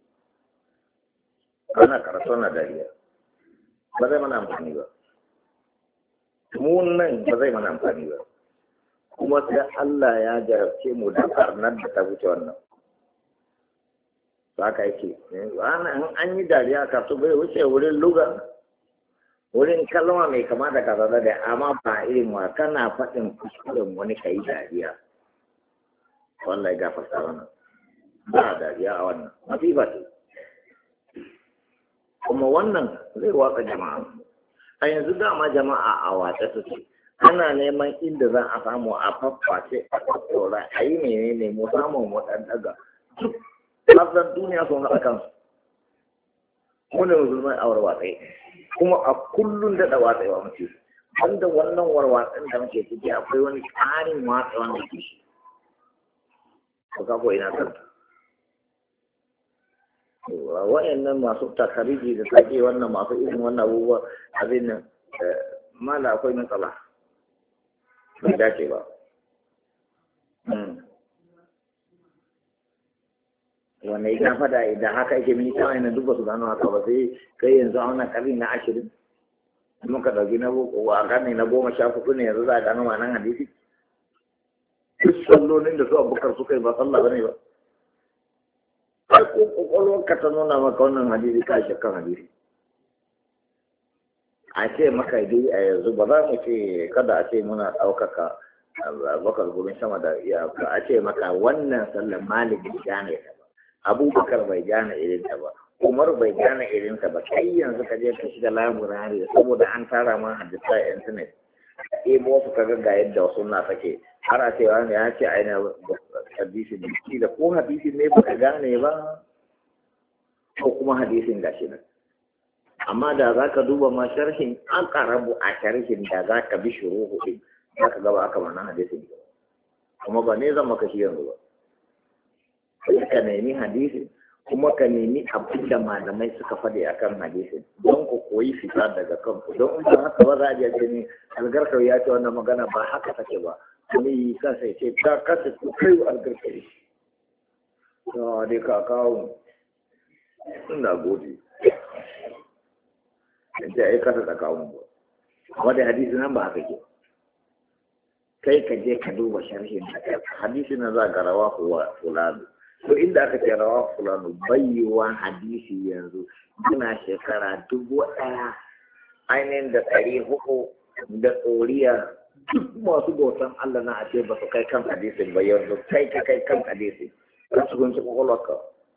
ana karatu na dariya ba zai mana amfani ba mu nan ba zai mana amfani ba kuma sai Allah ya jarabce mu da karnar da ta wuce wannan ba ka yake an yi dariya karatu bai wuce wurin lugar wurin kalma mai kama da kaza da amma ba irin wa kana faɗin kuskuren wani ka yi dariya wallahi gafarta wannan ba dariya a wannan masifa ce kuma wannan zai watsa jama'a a yanzu dama jama'a a watsa suke ana neman inda za a samu a fafface a tattaura a yi menene mu samu mu ɗan daga duk lafzan duniya sun haɗa kansu mu ne musulmai a warwatsai kuma a kullum daɗa watsewa muke wanda wannan warwatsin da muke ciki akwai wani ƙarin watsewa da ke shi ko ka ko ina kanta wa'annan masu takariji da take wannan masu irin wannan abubuwa abin nan mala akwai matsala bai dace ba wanda ya fada idan haka yake mini kawai na duba su gano haka ba sai kai yanzu a wannan karni na 20 muka dauki na boko a karni na 14 ne yanzu za a gano ma nan hadisi duk sallolin da su abubakar suka yi ba sallah bane ba sai ko kokolwar ka ta nuna maka wannan hadisi ka shakkan hadisi a ce maka dai a yanzu ba za mu ce kada a ce muna ɗaukaka bakar gurin sama da iyaka a ce maka wannan sallar malik bai gane ta ba abubakar bai gane irin ta ba umar bai gane irin ta ba kai yanzu ka je ka shiga laburare saboda an tara ma hadisa a internet ebo su kaga ga yadda wasu na take har a ce wani ya ce aina hadisi ne da ko hadisi ne ba ka gane ba ko kuma hadisin gashi nan amma da za ka duba ma sharhin an karabu a sharhin da za ka bi shuruhu din za ka gaba aka mana hadisin kuma ba ne zan maka shi yanzu ba sai ka nemi hadisin kuma ka nemi abin da malamai suka faɗi akan hadisin don ku koyi fita daga kanku don in ba haka ba za a je ne algarkar ya ce wannan magana ba haka take ba wani ka sai ce ta kasa ku kai algarkar to dai ka kawo ina gode da ai kasa da kawo ba wanda hadisi nan ba haka ke kai ka je ka duba sharhin hadisi na za ka rawa kuwa fulani to inda aka ce rawa fulani bayyawa hadisi yanzu muna shekara 1000 ainihin da 400 da tsoriya duk masu bautan Allah na a ce ba su kai kan hadisin ba yanzu kai ka kai kan hadisi ka su gunci kwakwalwarka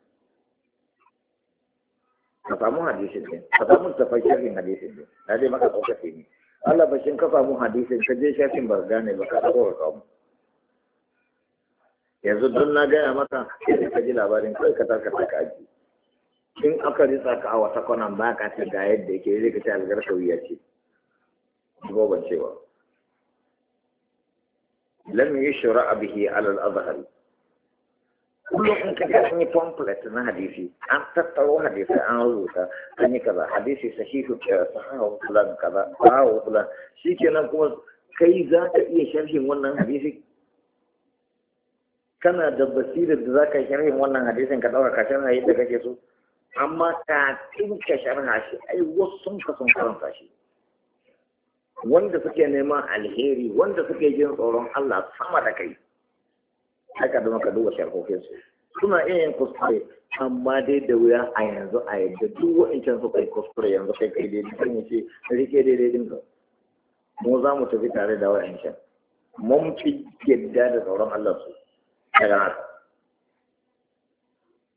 ka samu hadisin ne ka samu tafai sharhin hadisin ne na dai maka tsokaci ne Allah bashin ka samu hadisin ka je shafin ba gane ba ka ɗago ka kawo yanzu don na gaya maka sai ka ji labarin kai ka taka taka aji in aka ritsa ka a wata kwanan ba ka ce ga yadda yake zai ka ce algar kauya ce goban cewa lam yushra bihi ala al-azhar kullum in ka ga an yi pamphlet na hadisi an tattaro hadisi an rubuta an yi kaza hadisi sahihu sahahu fulan kaza sahahu fulan shikenan kuma kai za ka iya sharhin wannan hadisi kana da basirar da za ka yi sharhin wannan hadisin ka ɗaura ka sharha yadda kake so amma kafin ka sharha shi ai wasu sun ka sun karanta shi wanda suke neman alheri wanda suke jin tsoron Allah sama da kai haka da maka duba sharhohinsu suna iya yin kuskure amma dai da wuya a yanzu a yadda duk wa'incan suka yi kuskure yanzu kai kai daidai kan yi ce rike daidai din ka mu za mu tafi tare da wa'incan mun fi yadda da tsoron Allah su daga haka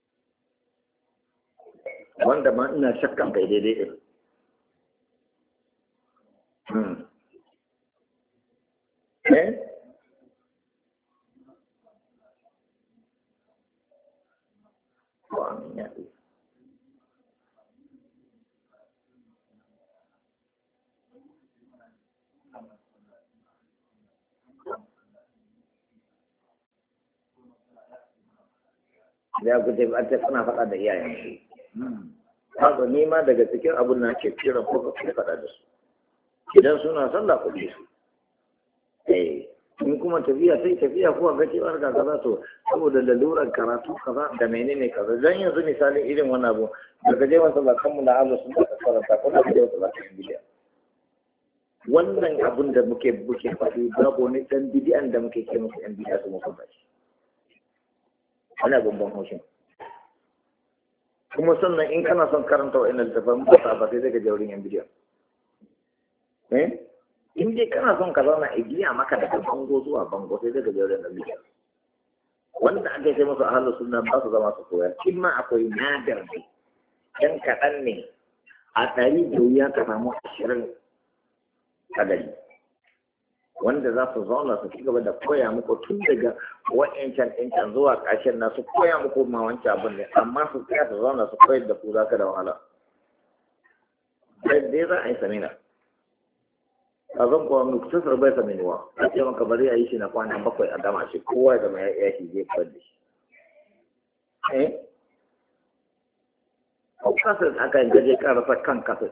wanda ma ina shakkan kai daidai din ko amin ya Allah. Da ku ce ba ta kuna faɗa da iyayen su. Haka ni ma daga cikin abun na ke kira ko ka faɗa da su. Idan suna sallah ku bi su. In kuma tafiya sai tafiya ko ga cewar ga kaza to saboda lalurar karatu kaza da menene kaza dan yanzu misalin irin wannan abu daga je masa ba kan mu na Allah sun ta karanta ko da ke da bidiya. Wannan abun da muke faɗi babu wani dan bidiyan da muke ke musu yan bidiya su muku ba shi. Ana bambam haushin. Kuma sannan in kana son karanta wa'annan littafan ba ta ba sai daga jaurin yan bidiyon. In dai kana son ka zauna igiya maka daga bango zuwa bango sai daga jaurin yan bidiyon. Wanda aka sai musu ahlus sunna ba su zama su koyar. In ma akwai nadar ne, dan kaɗan ne a ɗari da wuya ka samu 20 a ɗari. Wanda za su zauna su ci gaba da koya muku tun daga wa'yancan ɗincan zuwa ƙarshen na su koya muku ma wancan abin ne amma su tsaya su zauna su koyar da ku za ka da wahala dai za a yi samina a zan kuwa muktasar bai saminuwa a ce maka bari a yi shi na kwana 7 a gama shi kowa ya zama ya shi zai koyar da shi ko kasar aka yi gaje karasa kan kasar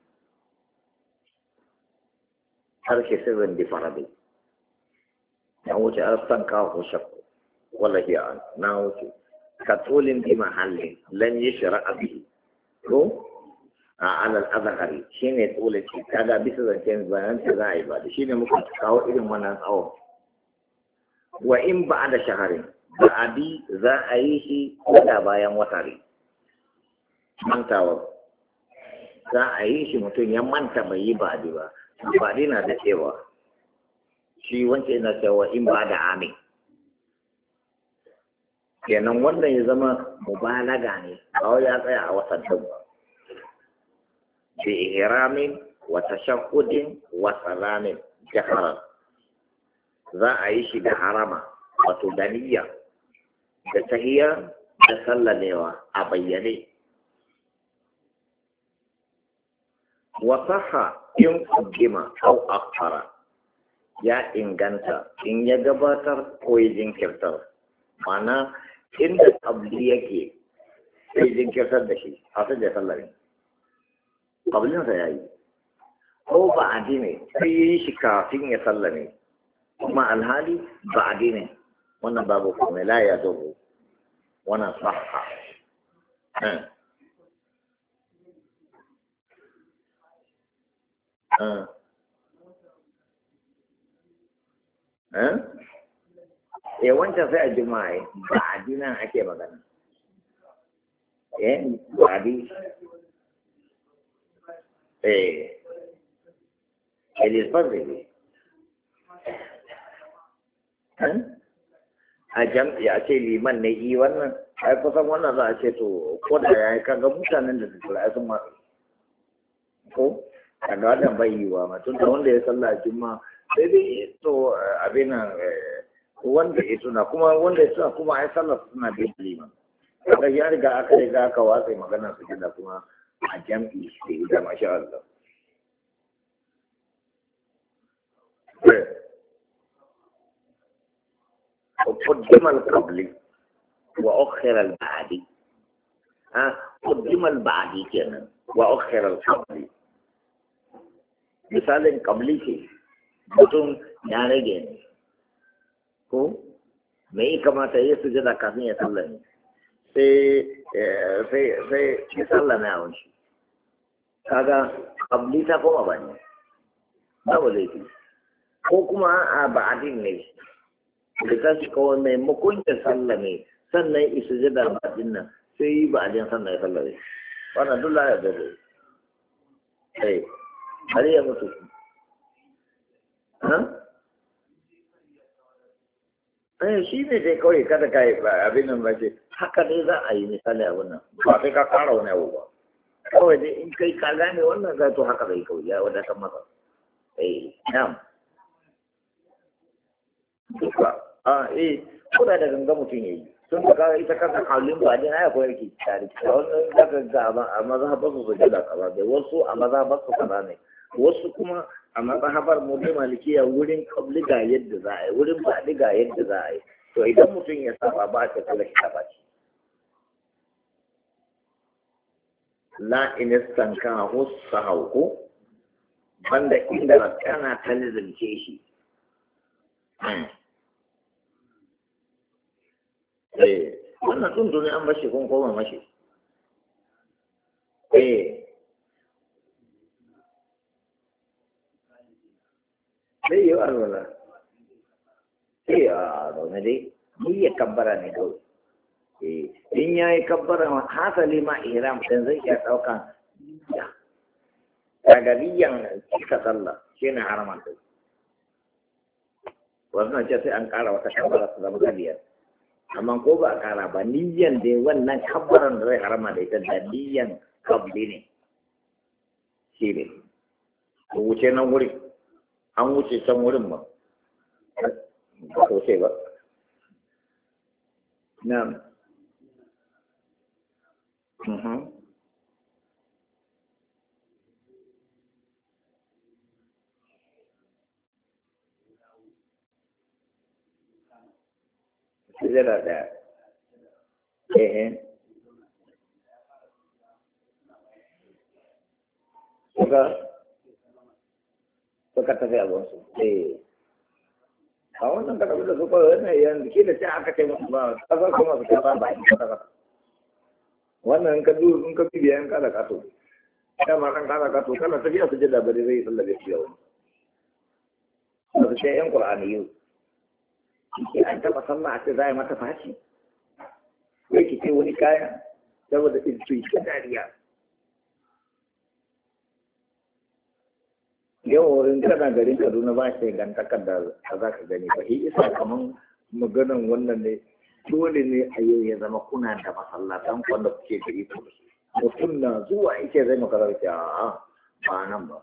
harshe sirrin da farabe ya wuce a san kawo shakku wallahi na wuce ka tsolin bi mahallin lan yi shari'a bihi ko a alal azhari shine tsolin shi kaga bisa zancen bayan ta za a yi ba da shine muka kawo irin wannan tsawon wa in ba da shaharin ba'adi za a yi shi da bayan wata ne mantawa za a yi shi mutum ya manta bai yi ba'adi ba ba na da cewa shi wance yana cewa in ba da amin kenan wannan ya zama mubalaga ne ba ya tsaya a watan ba bi ihramin wa tashahhudin wa salamin jaharan za a yi shi da harama wato daniya da tahiyya da sallamewa a bayyane wasaha in kuddima au akhara ya inganta in ya gabatar ko ya jinkirtar mana inda qabli yake sai jinkirtar da shi a sai da sallari qablin sa yayi ko ba adine sai yi shi kafin ya sallame kuma alhali ba adine wannan babu kuma la ya zo wannan sahha wancan sai a jima'i ba a dinan ake magana ba a di elisfar da ne a jam'i a ce liman ne yi wannan ai kusan wannan za a ce to ko da ya yi kaga mutanen da su tura sun matsa ko a ga wannan bai yi wa mutum da wanda ya sallah juma'a sai dai to abin nan wanda ya tuna kuma wanda ya tuna kuma ai sallah suna da liman kaga ya riga aka watsa magana su da kuma a jam'i sai da masha Allah قدم القبلي وأخر البعدي قدم البعدي كنا وأخر القبلي misalin kabli ce mutum ya rage ne ko me kamata ya sujada kafin ya sallame sai ya sallame a wani kaga kabli ta koma ba ne babu laifi ko kuma a ba'adin ne da ta shi kawai maimakon ya sallame sannan ya sujada ba'adin nan sai yi ba'adin sannan ya sallame wannan duk la ya zai har ya mutu shi ne dai kawai kada ka yi abin nan ba ce haka ne za a yi misali a wannan ba sai ka kara wani abu ba kawai dai in kai ka gane wannan za to haka zai kawai ya wadatar masa na'am duka ko da ganga mutum ya yi sun da kawai ita kasa kawulin ba ne na ya koyar ki tare da wannan daga ga a mazhabar su da kaza da wasu a mazhabar su kaza ne wasu kuma a mazhabar mu da malikiya wurin kabli ga yadda za a yi wurin baɗi ga yadda za a yi to idan mutum ya saba ba ta kula shi ta baci la inistan kan hussa hauku banda inda kana ta nizamce shi wannan tuntuni an bashi kun koma mashi sai yi alwala a zaune dai ni ya kabbara ne kawai in ya yi kabbara hasali ma ihram ɗin zai iya ɗaukan tagariyan cika sallah shi ne haraman ɗin wasu ce sai an ƙara wata kabbara su zama kaliyar amma ko ba a ƙara ba niyyan dai wannan kabbaran da zai harama da ita da niyyan kabli ne shi ne ko wuce nan wurin an wuce can wurin ba ba sosai ba na sujada ɗaya suka tafi abinsu a wannan karabu da suka wani yanzu ke da ce aka kai musu ba kasar kuma su kai ba in kasa wannan in ka bibiya in kada kato dama kan kada kato kana tafiya sujada bari zai sallabe su yau ba su ce yan ƙur'ani yau ke an taɓa sallah a ce za a yi mata fashi wai ki ce wani kaya saboda ilci ta dariya yawan wurin kana garin kaduna ba shi gantakar da za ka gani ba isa kaman maganan wannan ne dole ne a yau ya zama kuna da masallatan wanda kuke gari ku mutum na zuwa yake zai makarar ki a ba nan ba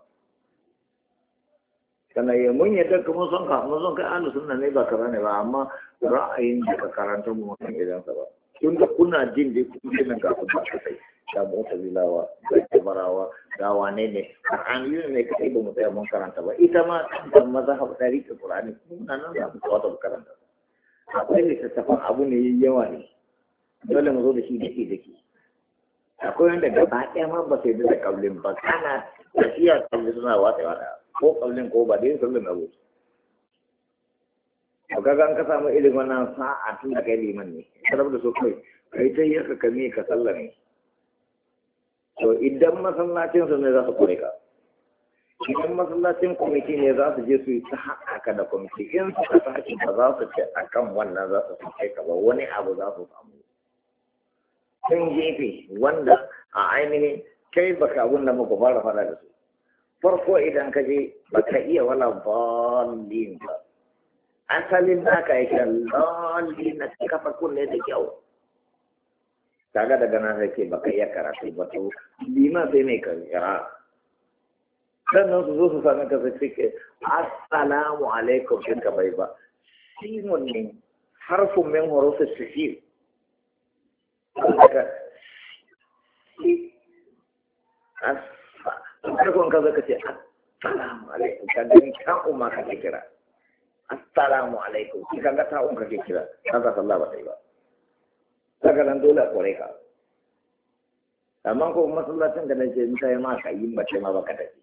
kana yi mun yadda kuma son ka mun son kai ahlus sunna ne ba kaza ne ba amma ra'ayin da ka karanta mu mutum idan ka ba tun da kuna jin dai kuke nan ka ba ka sai da mutazilawa da kabarawa da wane ne an yi ne kai ba mu tsaya mun karanta ba ita ma kan mazhab tarihi qur'ani kuma nan za mu tsawata karanta akwai littattafan abu ne yawa ne dole mu zo da shi dake akwai wanda gaba ɗaya ma ba sai da kaulin ba kana tafiya kaulin suna watsewa da ko kaulin ko ba dai kaulin abu to kaga an ka samu irin wannan sa'a tun da kai liman ne karab da so kai dai yaka kame ka sallame to idan masallacin su ne za su kore ka idan masallacin kwamiti ne za su je su yi ta haka da kwamiti in suka tashi ba za su ce akan wannan za su fice ka ba wani abu za su samu sun gefe wanda a ainihin kai baka abun da muku fara fara da su farko idan ka je baka iya wala ballin ba asalin naka yake lallin na kafa kunne da kyau kaga daga nan sai ke baka iya karatu ba to lima sai mai kira sannan su zo su sami ka sai ke assalamu alaikum shin ka bai ba sinun ne harfin min hurufin sifir daga farkon ka zaka ce assalamu alaikum ka gani ta umma ka kira assalamu alaikum ki kaga ta umma ka kira kaga sallah ba sai ba daga nan dole a kore ka amma ko masallacin da nake in kai ma ka yi mace ma baka tafi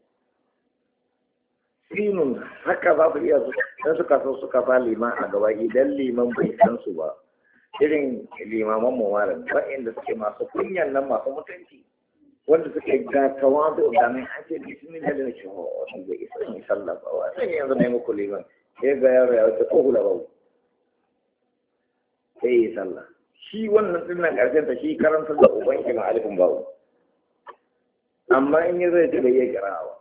sinun haka za su iya su dan suka so suka fa liman a gaba idan liman bai san su ba irin limaman muwarin waɗanda suke masu kunyan nan masu mutunci wanda suke ga tawadu da mai ake bismillah da shi ho wanda zai isa ni sallah ba wa sai yanzu ne muku liman sai ga yaro ya wuce ko hula ba sai yi sallah shi wannan dinnan karshen ta shi karanta da uban ki ma alifin bawo amma in ya zai ce bai yi kirawa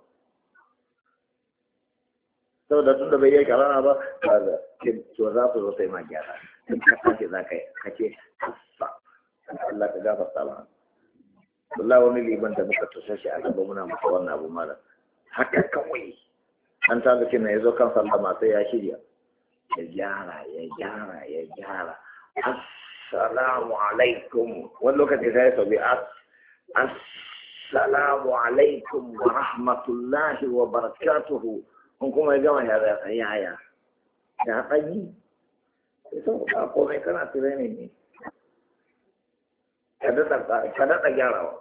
saboda tun da bai yi kirawa ba ba to za su zo sai ma gyara in ka kace za ka yi kace assa Allah ka gafarta mana wallahi wani liban da muka tusa shi a gaba muna masa wannan abu mara haka kawai an ta ga ya zo kan sallama sai ya shirya ya gyara assalamu alaikum wani lokaci sai sau biyu assalamu alaikum wa rahmatullahi wa barakatuhu in kuma ya gama ya zai yaya ya tsanyi ito ba komai kana tireni ne ka daɗa gyarawa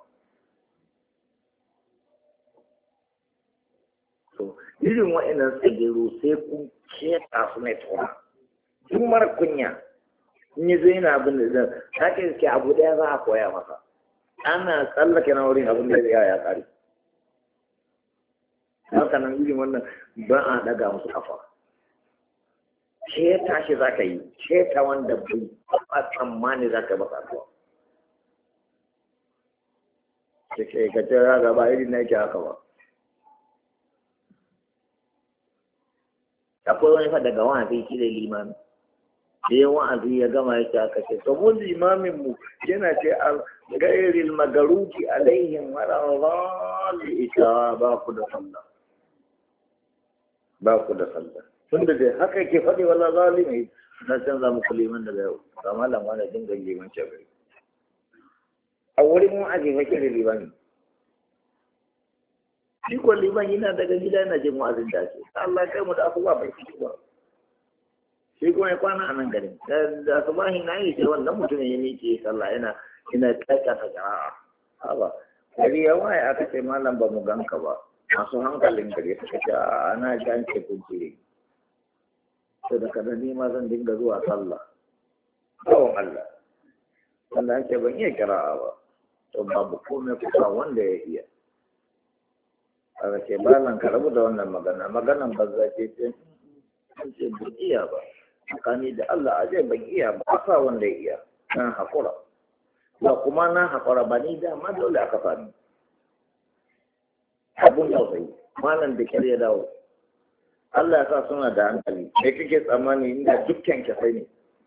to irin wa'annan tsagiru sai kun keta su mai tsora duk mara kunya in yi zai na abin da zai ta ke abu ɗaya za a koya masa ana tsallake na wurin abin da ya ƙari haka nan irin wannan ba a daga musu kafa ce tashi za ka yi ce ta wanda bai a tsammani za ka baka zuwa ce ke gace ya gaba irin na yake haka ba akwai wani fa daga wa'azi shi da limami da ya wa'azi ya gama ya ce aka ce to mun limamin mu yana ce gairil magaruki alaihim wararrali ita ba ku da sallah ba ku da sallah tun da dai haka ke faɗi wala zalimi na canza muku liman daga yau ga malam wani dinga liman ce bai a wurin wa'azi fa kire limani shi ko liman yana daga gida yana jin wa'azin da ake Allah kai mu da asuba bai fito ba shi kuma ya kwana a nan garin da asubahi na yi ce wannan mutumin ya miƙe sallah yana ƙaƙa ta ƙara'a haba gari ya waye aka ce malam ba mu ganka ba masu hankalin gari suka ce ana jan ce kun cire to da kada ni ma zan dinga zuwa sallah tsawon Allah wanda ake ban iya ƙira'a ba to babu komai kusa wanda ya iya aka ce malam ka rabu da wannan maganan banza ce an ce ban iya ba tsakani da Allah a zai ban iya ba a sa wanda ya iya na haƙura ba kuma na haƙura ba ni dama dole aka sami abun tausayi malam da kyar ya dawo Allah ya sa suna da hankali me kake tsammani inda dukkan ka sai ne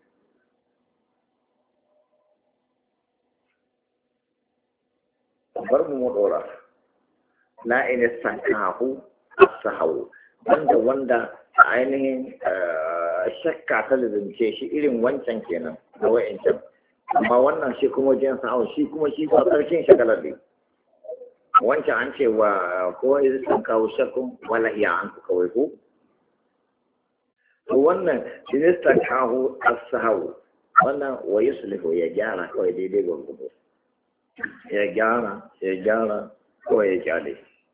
bar mu dora la ina sankahu as-sahaw wanda ainihin shakka ta lizance shi irin wancan kenan da wa'ancan amma wannan shi kuma wajen sa'awun shi kuma shi ba sarkin shagalar ne wancan an ce wa kowa ya san kawo shakkun wala iya an ku kawai ko to wannan sinista kawo as-sahaw wannan wa yuslihu ya gyara kawai daidai gwagwado ya gyara kawai ya kyale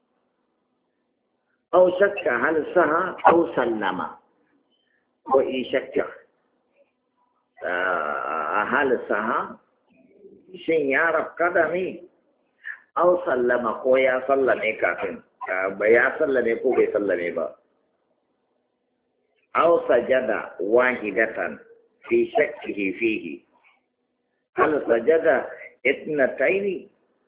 أو شك هل سها أو سلم وإن شك هل سها شن يعرف قدمي أو سلم هو يا سلمي كافٍ يا سلمي كو بي سلمي با أو سجد واحدة في شكه فيه هل سجد اثنتين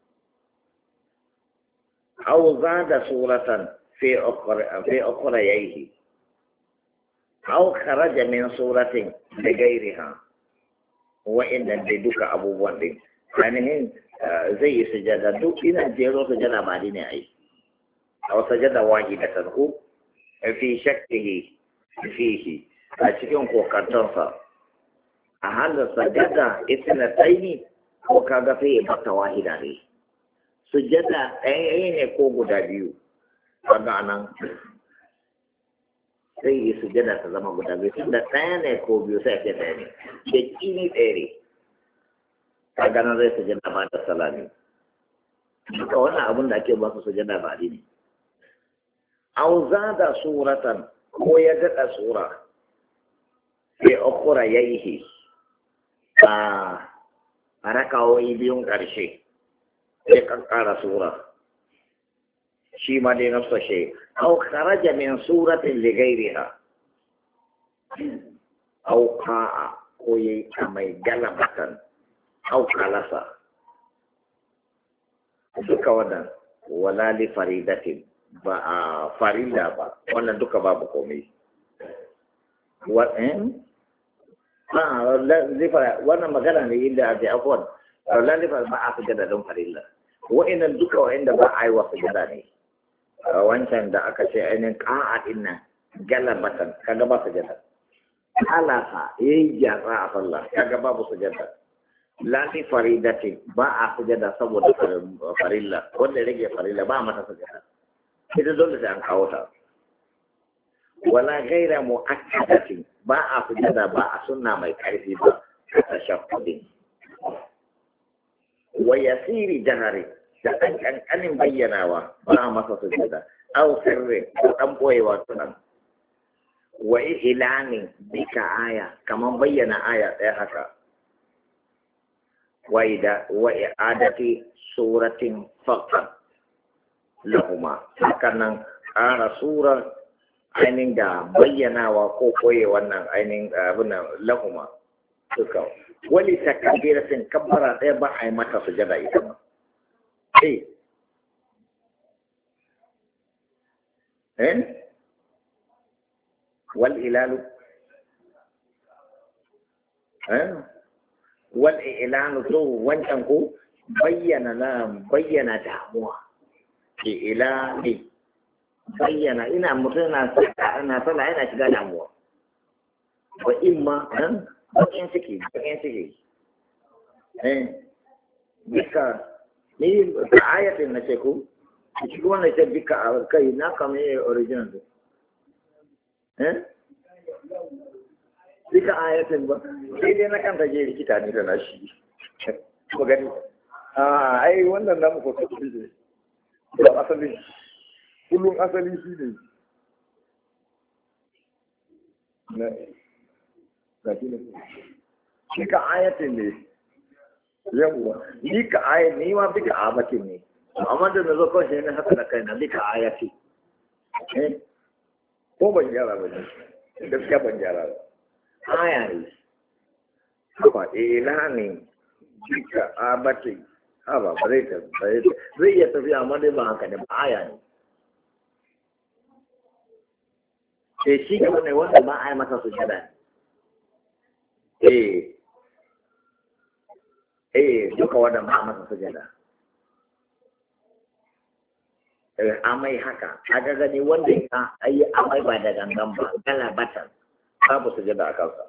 أو زاد سورة في أخرييه أو خرج من صورة لغيرها وإن بدك أبو وند يعني زي سجادة دو إن جيرو سجادة بعدين أي أو سجادة واحدة هو في شكله فيه أشكون كوكاتنسا أهل سجادة اثنتين وكذا في بقى واحدة سجادة أين كوكو دابيو kaga nan sai yi sujada ta zama guda biyu tun da ɗaya ne ko biyu sai ake ɗaya ne da kini ɗaya ne kaga nan zai sujada ba ta salami duka wannan abin da ake ba su sujada ba ne au zada suratan ko ya daɗa sura sai ukura yayi a rakawoyi biyun ƙarshe sai kan ƙara sura shi ma dai nafsa shi au kharaja min suratin li ghayriha au qa'a ko yayi amai galabatan au kalasa duka wannan wala li faridatin ba a farilla ba wannan duka babu komai wannan magana ne inda ake afwan lalifar ba a sujada don farilla wa'innan duka wa'inda ba a yi wa sujada ne wancan da aka ce ainihin ƙa'a ɗin nan galabatan kaga ba sujada alafa ya yi gyara a sallah kaga babu sujada lafi faridati ba a sujada saboda farilla wanda ya rage farilla ba mata sujada ita dole sai an kawo ta wala gaira mu'akkadatin ba a sujada ba a sunna mai karfi ba ta shaffudin wa yasiri jahari da ɗan ƙanƙanin bayyanawa ba a masa sujada aw sirri ko ɗan ɓoyewa sunan wa ilanin bika aya kaman bayyana aya ɗaya haka wa i'adati suratin faqat lahuma hakanan ƙara surar ainihin da bayyanawa ko koye wannan ainihin abin lahuma duka wali takbiratin kabbara ɗaya ba a yi mata sujada ita ma wal ilalu wal ilalu to wancan ko bayyana damuwa ilali bayyana ina mutum na sallah yana shiga damuwa wa imma bakin ciki bika ni ka ayatin na ce ko shi wannan ce bika a kai na kama yi original din bika ayatin ba sai dai na kanta je rikita ne da na shi ko gani ai wannan namu ko ne da asali kullum asali shi ne na gashi ne shi ka ayatin ne yawwa ni ka ayat ni ma bika amatin ne amma da nazo ko shi ne haka da kaina bika ayati ko ban gyara ba ne gaskiya ban gyara ba aya ne haka ilanin bika amatin haba ba zai iya tafiya amma dai ba haka ne ba aya ne sai shi gaba ne wanda ba a yi masa sujada duka wanda ba a masa sujada amai haka aka gani wanda ya yi amai ba da gangan ba galabatan babu sujada a kansa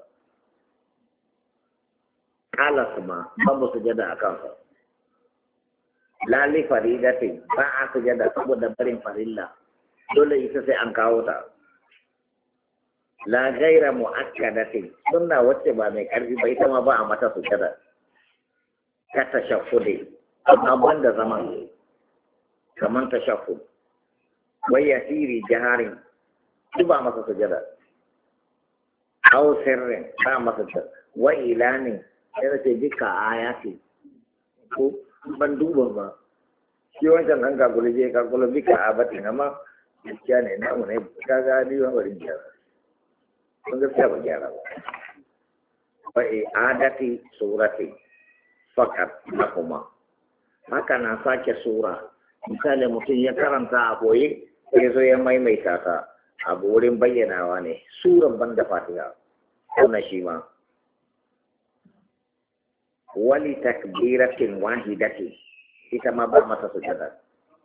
kalas ma babu sujada a kansa lali faridatin ba a sujada saboda barin farilla dole ita sai an kawo ta la gaira mu'akkadatin sunna wacce ba mai karfi ba ita ma ba a mata sujada ka tashahhudi amma banda zaman kaman tashahhud wa yasiri jaharin shi ba masa sujada aw sirrin ba masa sujada wa ilanin yana ce duka ayati ko ban duba ba shi wancan ɗan kakule je kakule bika a batin amma gaskiya ne na mu ne ka ga ni ba bari gyara kun gaskiya ba gyara ba fa adati surati fakat kuma haka na sake sura misali mutum ya karanta a boye ya zo ya maimaita ta a wurin bayyanawa ne suran banda fatiha wannan shi ma wali takbiratin wahidatin ita ma ba mata sujada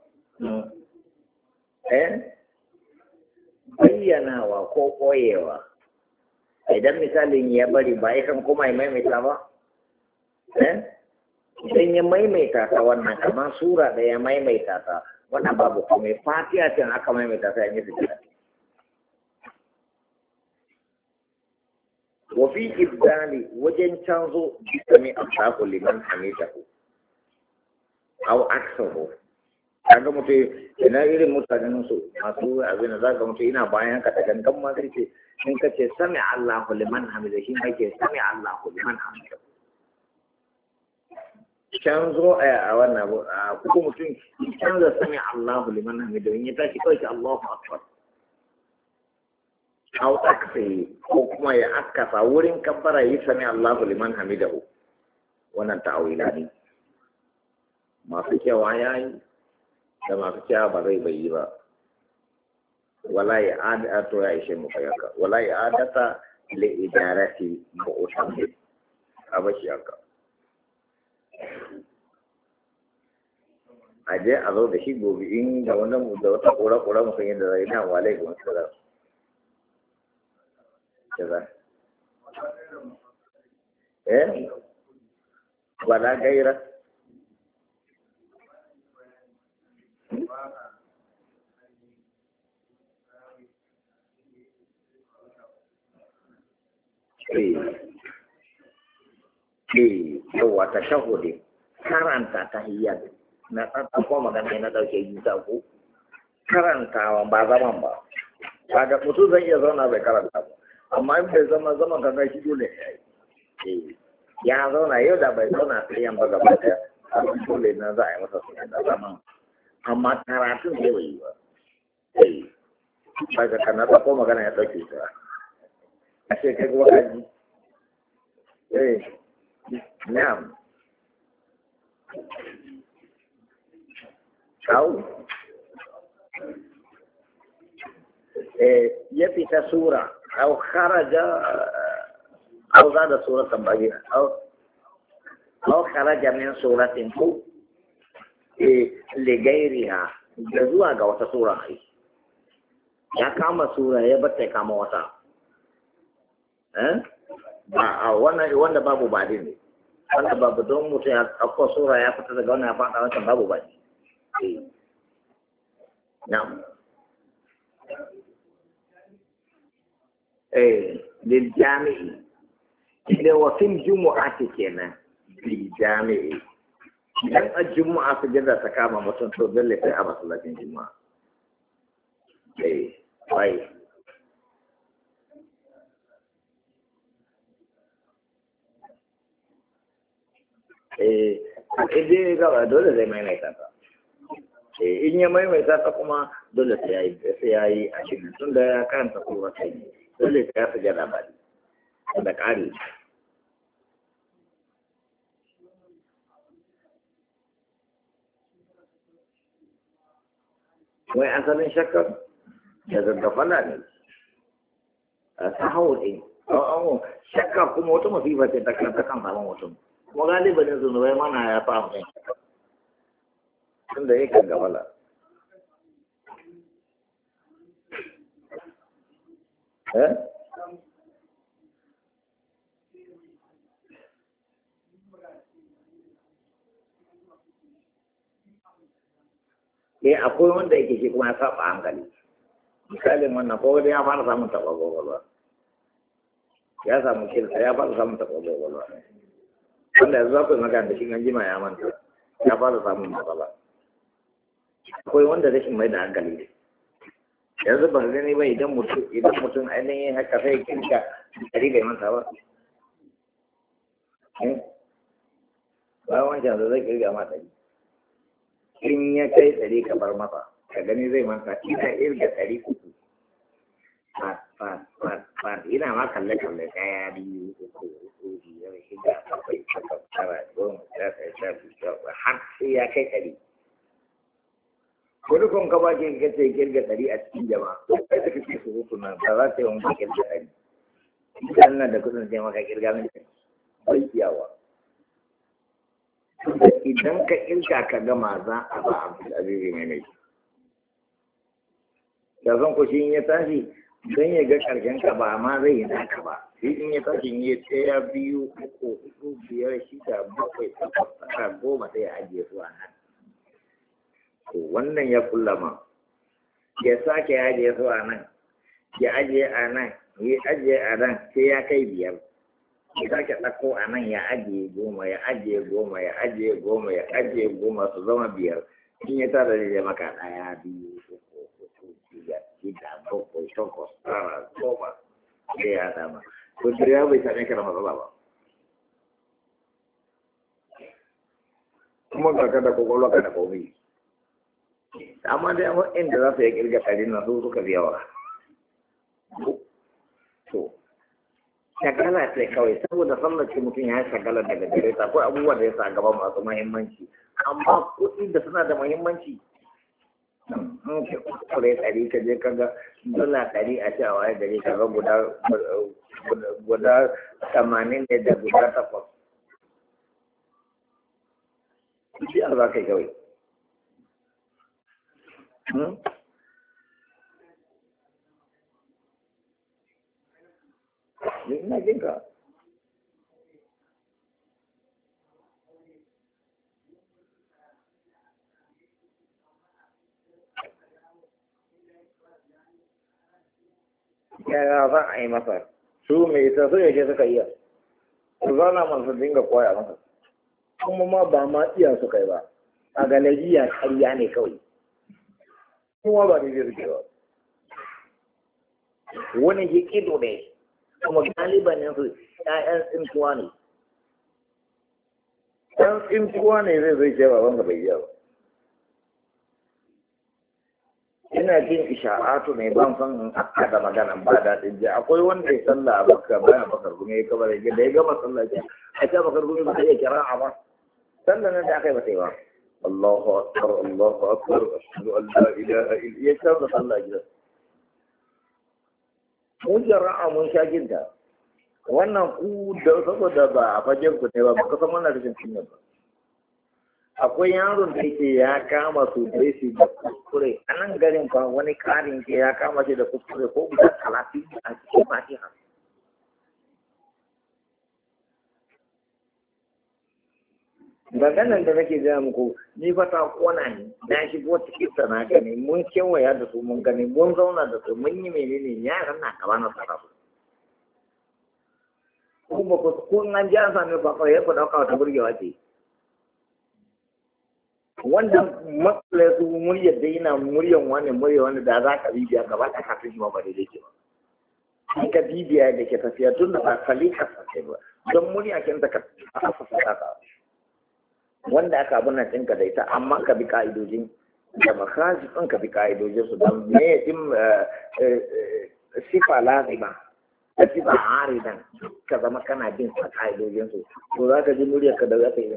bayyanawa ko koyewa idan misalin ya bari ba ya kan kuma ya maimaita ba idan ya maimaita ta wannan kamar sura da ya maimaita ta wannan babu kuma fatiha ce aka maimaita ta yanyi sujada وفي إبدال وجن تنظو بسمع الله لمن حمده أو أكثره kaga mutum ina irin mutanen su masu abin da za ka mutum ina bayan ka ta gangan ma kai ce in ka ce sami Allahu liman hamida shi mai ke sami Allahu liman hamida can zo a wannan kuma mutum canza sami Allahu liman hamida in ya tashi kawai Allahu akbar aw aksi ko kuma ya akasa wurin kabbara yi sami Allahu liman hamidahu wannan ta'awila ne masu cewa yayi da masu cewa ba zai bayi ba wala ya adata ya ishe mu kayaka wala ya adata li idarati mu'tamid abashi haka aje a zo da shi gobe in da wannan da wata kora mu san yadda zai na wa alaikum assalam kaza wala gaira yawa ta shahudi karanta ta hiyar na ɗaɗɗako magana na ɗauke yi ta ku karantawa ba zaman ba kaga mutum zai iya zauna bai karanta ba amma in bai zama zaman kaga shi dole ya zauna yau da bai zauna sai yan ba gaba ɗaya abin dole na za a yi masa suna da zaman amma karatun zai bai yi ba ba ga kana ɗauko magana ya ɗauke ta a shekaru wakaji na'am au ya fita sura au kharaja au zada suratan bayyana au kharaja min suratin ku li gairiha da zuwa ga wata sura ai ya kama sura ya bata kama wata ba wannan wanda babu badi ne wanda babu don mutum ya ɗauko sura ya fita daga wannan ya faɗa wancan babu badi na'am lil jami'i idan wa fil jumu'ati kenan bil jami'i idan a jumu'a su jira ta kama mutum to dole sai a masallacin jumu'a wai idan gaba dole zai maimaita ta in ya maimaita ta kuma dole sai ya yi a cikin tun da ya karanta kuma sai dole sai ya fi jada ba da ƙari wai asalin shakkar da gaggafala ne a sahau ɗin shakka kuma wata masifa ce ta kan samun mutum kuma galibin zunubai mana ya fa mutum tunda yake gabala akwai wanda yake shi kuma ya saba hankali misalin wannan ko wani ya fara samun taɓa gwagwalwa ya samu shirka ya fara samun taɓa gwagwalwa wanda yanzu za ku yi magana da shi an jima ya manta ya fara samun matsala akwai wanda rashin mai da hankali ne yanzu ba ka gani ba idan mutum ainihin haka sai kirka ɗari bai manta ba bayan wancan da zai kirga ma ɗari in ya kai ɗari ka bar masa ka gani zai manta ina irga ɗari uku ina ma kalle-kalle ɗaya biyu uku biyar shida bakwai takwas tara goma sha ɗaya sha biyu sha uku har sai ya kai ɗari wani kun ka ba ke kace kirga ɗari a cikin jama'a kai da kake surutu nan ba za ta yi wani kirga ɗari idan nan da kudin sai maka kirga min bai iyawa idan ka kirga ka gama za a ba Abdul Aziz mai mai da zan ku shi ya tashi don ya ga karshen ka ba ma zai yi naka ba shi in ya tashi ya tsaya biyu uku hudu biyar shida bakwai takwas tara goma sai ya ajiye su a nan to wannan ya kullama ya sake ajiye su a nan ya ajiye a nan ya ajiye a nan sai ya kai biyar ya sake ɗauko a nan ya ajiye goma ya ajiye goma ya ajiye goma ya ajiye goma su zama biyar in ya tara da maka ɗaya biyu uku hudu biyar shida bakwai takwas tara goma sai ya dama to ya bai same ka da matsala ba kuma ga ka da kwakwalwa ka da komai amma dai inda za su yi kirga ɗari na su suka fi yawa to shagala ce kawai saboda sallar ce mutum ya shagala daga gare ta akwai abubuwa da ya sa gaba masu mahimmanci amma kuɗi da suna da mahimmanci in ke kuskure ɗari ka je kaga dala ɗari a ce a waye gari kaga guda 80 ne da guda 8 shi a za ka yi kawai ina jin ka yaya za a yi masa su mai isa su yake suka iya su zana masu dinga koya masa kuma ma ba ma iya su kai ba a galajiya karya ne kawai kuma ba da zai ba wani ji ido ne kuma galiban yanzu ƴaƴan tsintuwa ne ɗan tsintuwa ne zai ce ba wanda bai iya ba ina jin isha'atu ne ban san akka da magana ba daɗin ji akwai wanda ya salla a baka bayan bakar gume ya kabar da ya gama sallah ce a ce bakar gume ba ta iya kira a ba sallah nan da aka yi ba ta yi ba Allahu akbar Allahu akbar ashhadu an la ilaha illa ya canza sallah gidan mun jara'a mun sha ginta wannan ku da saboda ba a fagen ku ne ba ba ka san wannan rashin kunya ba akwai yaron da yake ya kama su dai shi da kuskure a nan garin fa wani karin ke ya kama shi da kuskure ko guda 30 a cikin fatiha maganan da nake gaya muku ni fa ta kona ni na shigo cikin sana gani mun kewaya da su mun gani mun zauna da su mun yi menene yaran na gaba na sarrafa kuma ko an ji an sami fa ya ku dauka wata burgewa ce wannan matsala su muryar da yana muryan wani da za ka bibiya gaba da kafin shi ma ba daidai ke ba an ka bibiya da ke tafiya tun da ba kalika sosai ba don murya kin da ka asasa wanda aka abin nan ɗinka da ita amma ka bi ka'idojin da makasifin ka bi ka'idojin su don me din sifa lazima da sifa haridan ka zama kana bin ka'idojin su to za ka ji muryar ka da za ka yi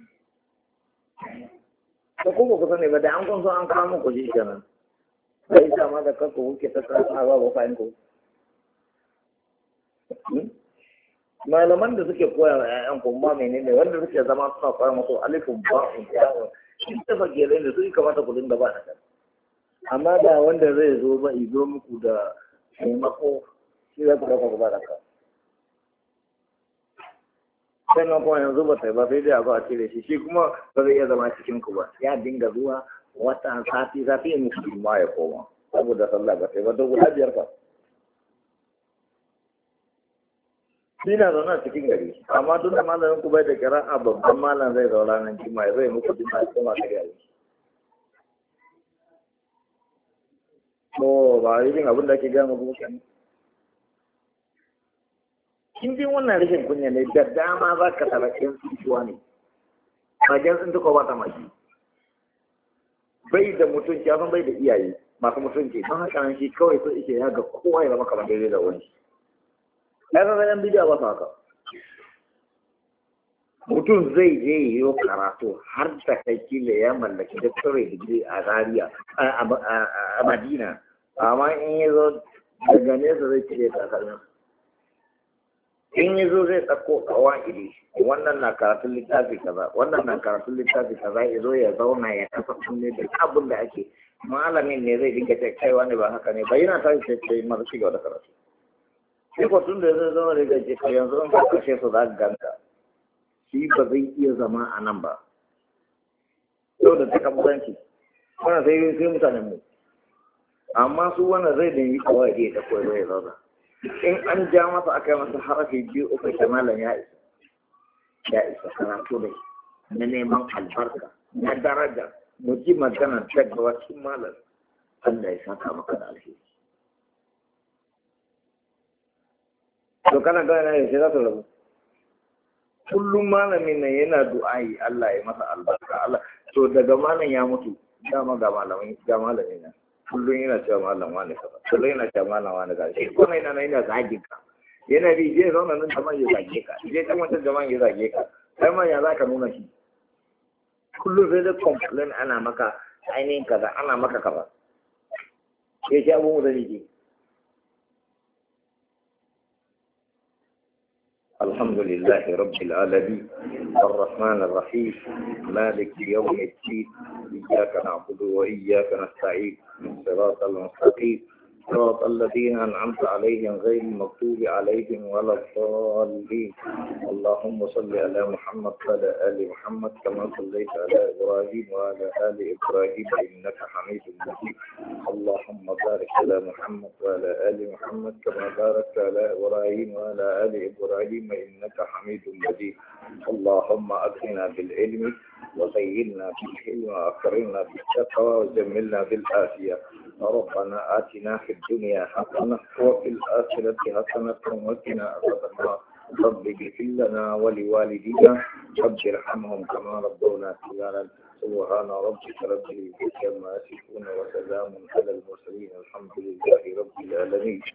ko kuma ku sani ba da an kun so an kawo muku shi kenan sai sa ma da kanku kuke ta tsara ba ba fa'in ku malaman da suke koya wa ƴaƴan ku ma menene wanda suke zama suna koya musu alifun ba'un yawon shi ta fakere da su kamata ku dinga ba da amma da wanda zai zo ba izo muku da taimako shi za ku dauka ku ba da ka sannan kuma yanzu ba sai ba sai dai a zo a cire shi shi kuma ba zai iya zama cikin ku ba ya dinga zuwa wata sati ya musu ma ya koma saboda sallah ba sai ba to guda 5 fa shi na zaune cikin gari amma tun da malamin ku bai da kira'a babban malam zai zaura nan jima zai muku jima ya koma gari a yi to ba yi jin abin da ake gama kuma kan kin jin wannan rashin kunya ne da dama za ka tara ƴan tsintuwa ne magen sun tuka wata maki bai da mutunci ya san bai da iyaye masu mutunci don haka nan shi kawai so ike ya ga kowa ya zama kamar daidai da wani ya san yan bidiyo ba su haka mutum zai je yi karatu har da kai kila ya mallaki da tsare digiri a Zaria a Madina amma in ya zo daga nesa zai cire takalmin in ya zo zai tsakko kawa'idi wannan na karatun littafi kaza wannan na karatun littafi kaza ya zo ya zauna ya kafa kunne da abin da ake malamin ne zai dinga ce kai wani ba haka ne ba yana tashi sai ce mara shiga da karatu sai ko tun da zai zama da gaje kai yanzu in ka kashe su za ka ganka shi ba zai iya zama a nan ba yau da takabburanci wannan sai mutanen mu amma su wannan zai dinga kawai da koyo ya zauna in an ja masa aka yi masa harafi 2 uku ta malam ya isa karatu ne na neman albarka na daraja mu ji magana ta gaba cikin malam Allah ya saka maka da alheri to kana ga yana yaushe za su rabu kullum malamin nan yana du'a'i Allah ya masa albarka Allah to daga malam ya mutu dama ga malamin nan kullum yana cewa malam wani kaza kullum yana cewa malam wani kaza shi kuma yana zagin ka yana bi je zauna nan jama'a ya zage ka je kan wata jama'a ya zage ka kai ma ya zaka nuna shi kullum sai da complain ana maka ainihin kaza ana maka kaza ke shi abubuwan da nake الحمد لله رب العالمين الرحمن الرحيم مالك يوم الدين إياك نعبد وإياك نستعين صراط المستقيم صراط الذين أنعمت عليهم غير المغضوب عليهم ولا الضالين. اللهم صل على محمد وعلى آل محمد كما صليت على إبراهيم وعلى آل إبراهيم إنك حميد مجيد. اللهم بارك على محمد وعلى آل محمد كما باركت على إبراهيم وعلى آل إبراهيم إنك حميد مجيد. اللهم أكرمنا بالعلم وزينا بالحلم وأكرمنا بالتقوى وجملنا بالعافية. ربنا آتنا في الدنيا حسنة وفي الآخرة حسنة وقنا عذاب النار. رب اغفر لنا ولوالدينا رب ارحمهم كما ربونا صغارا. سبحان ربك رب العزة عما يصفون وسلام على المرسلين الحمد لله رب العالمين.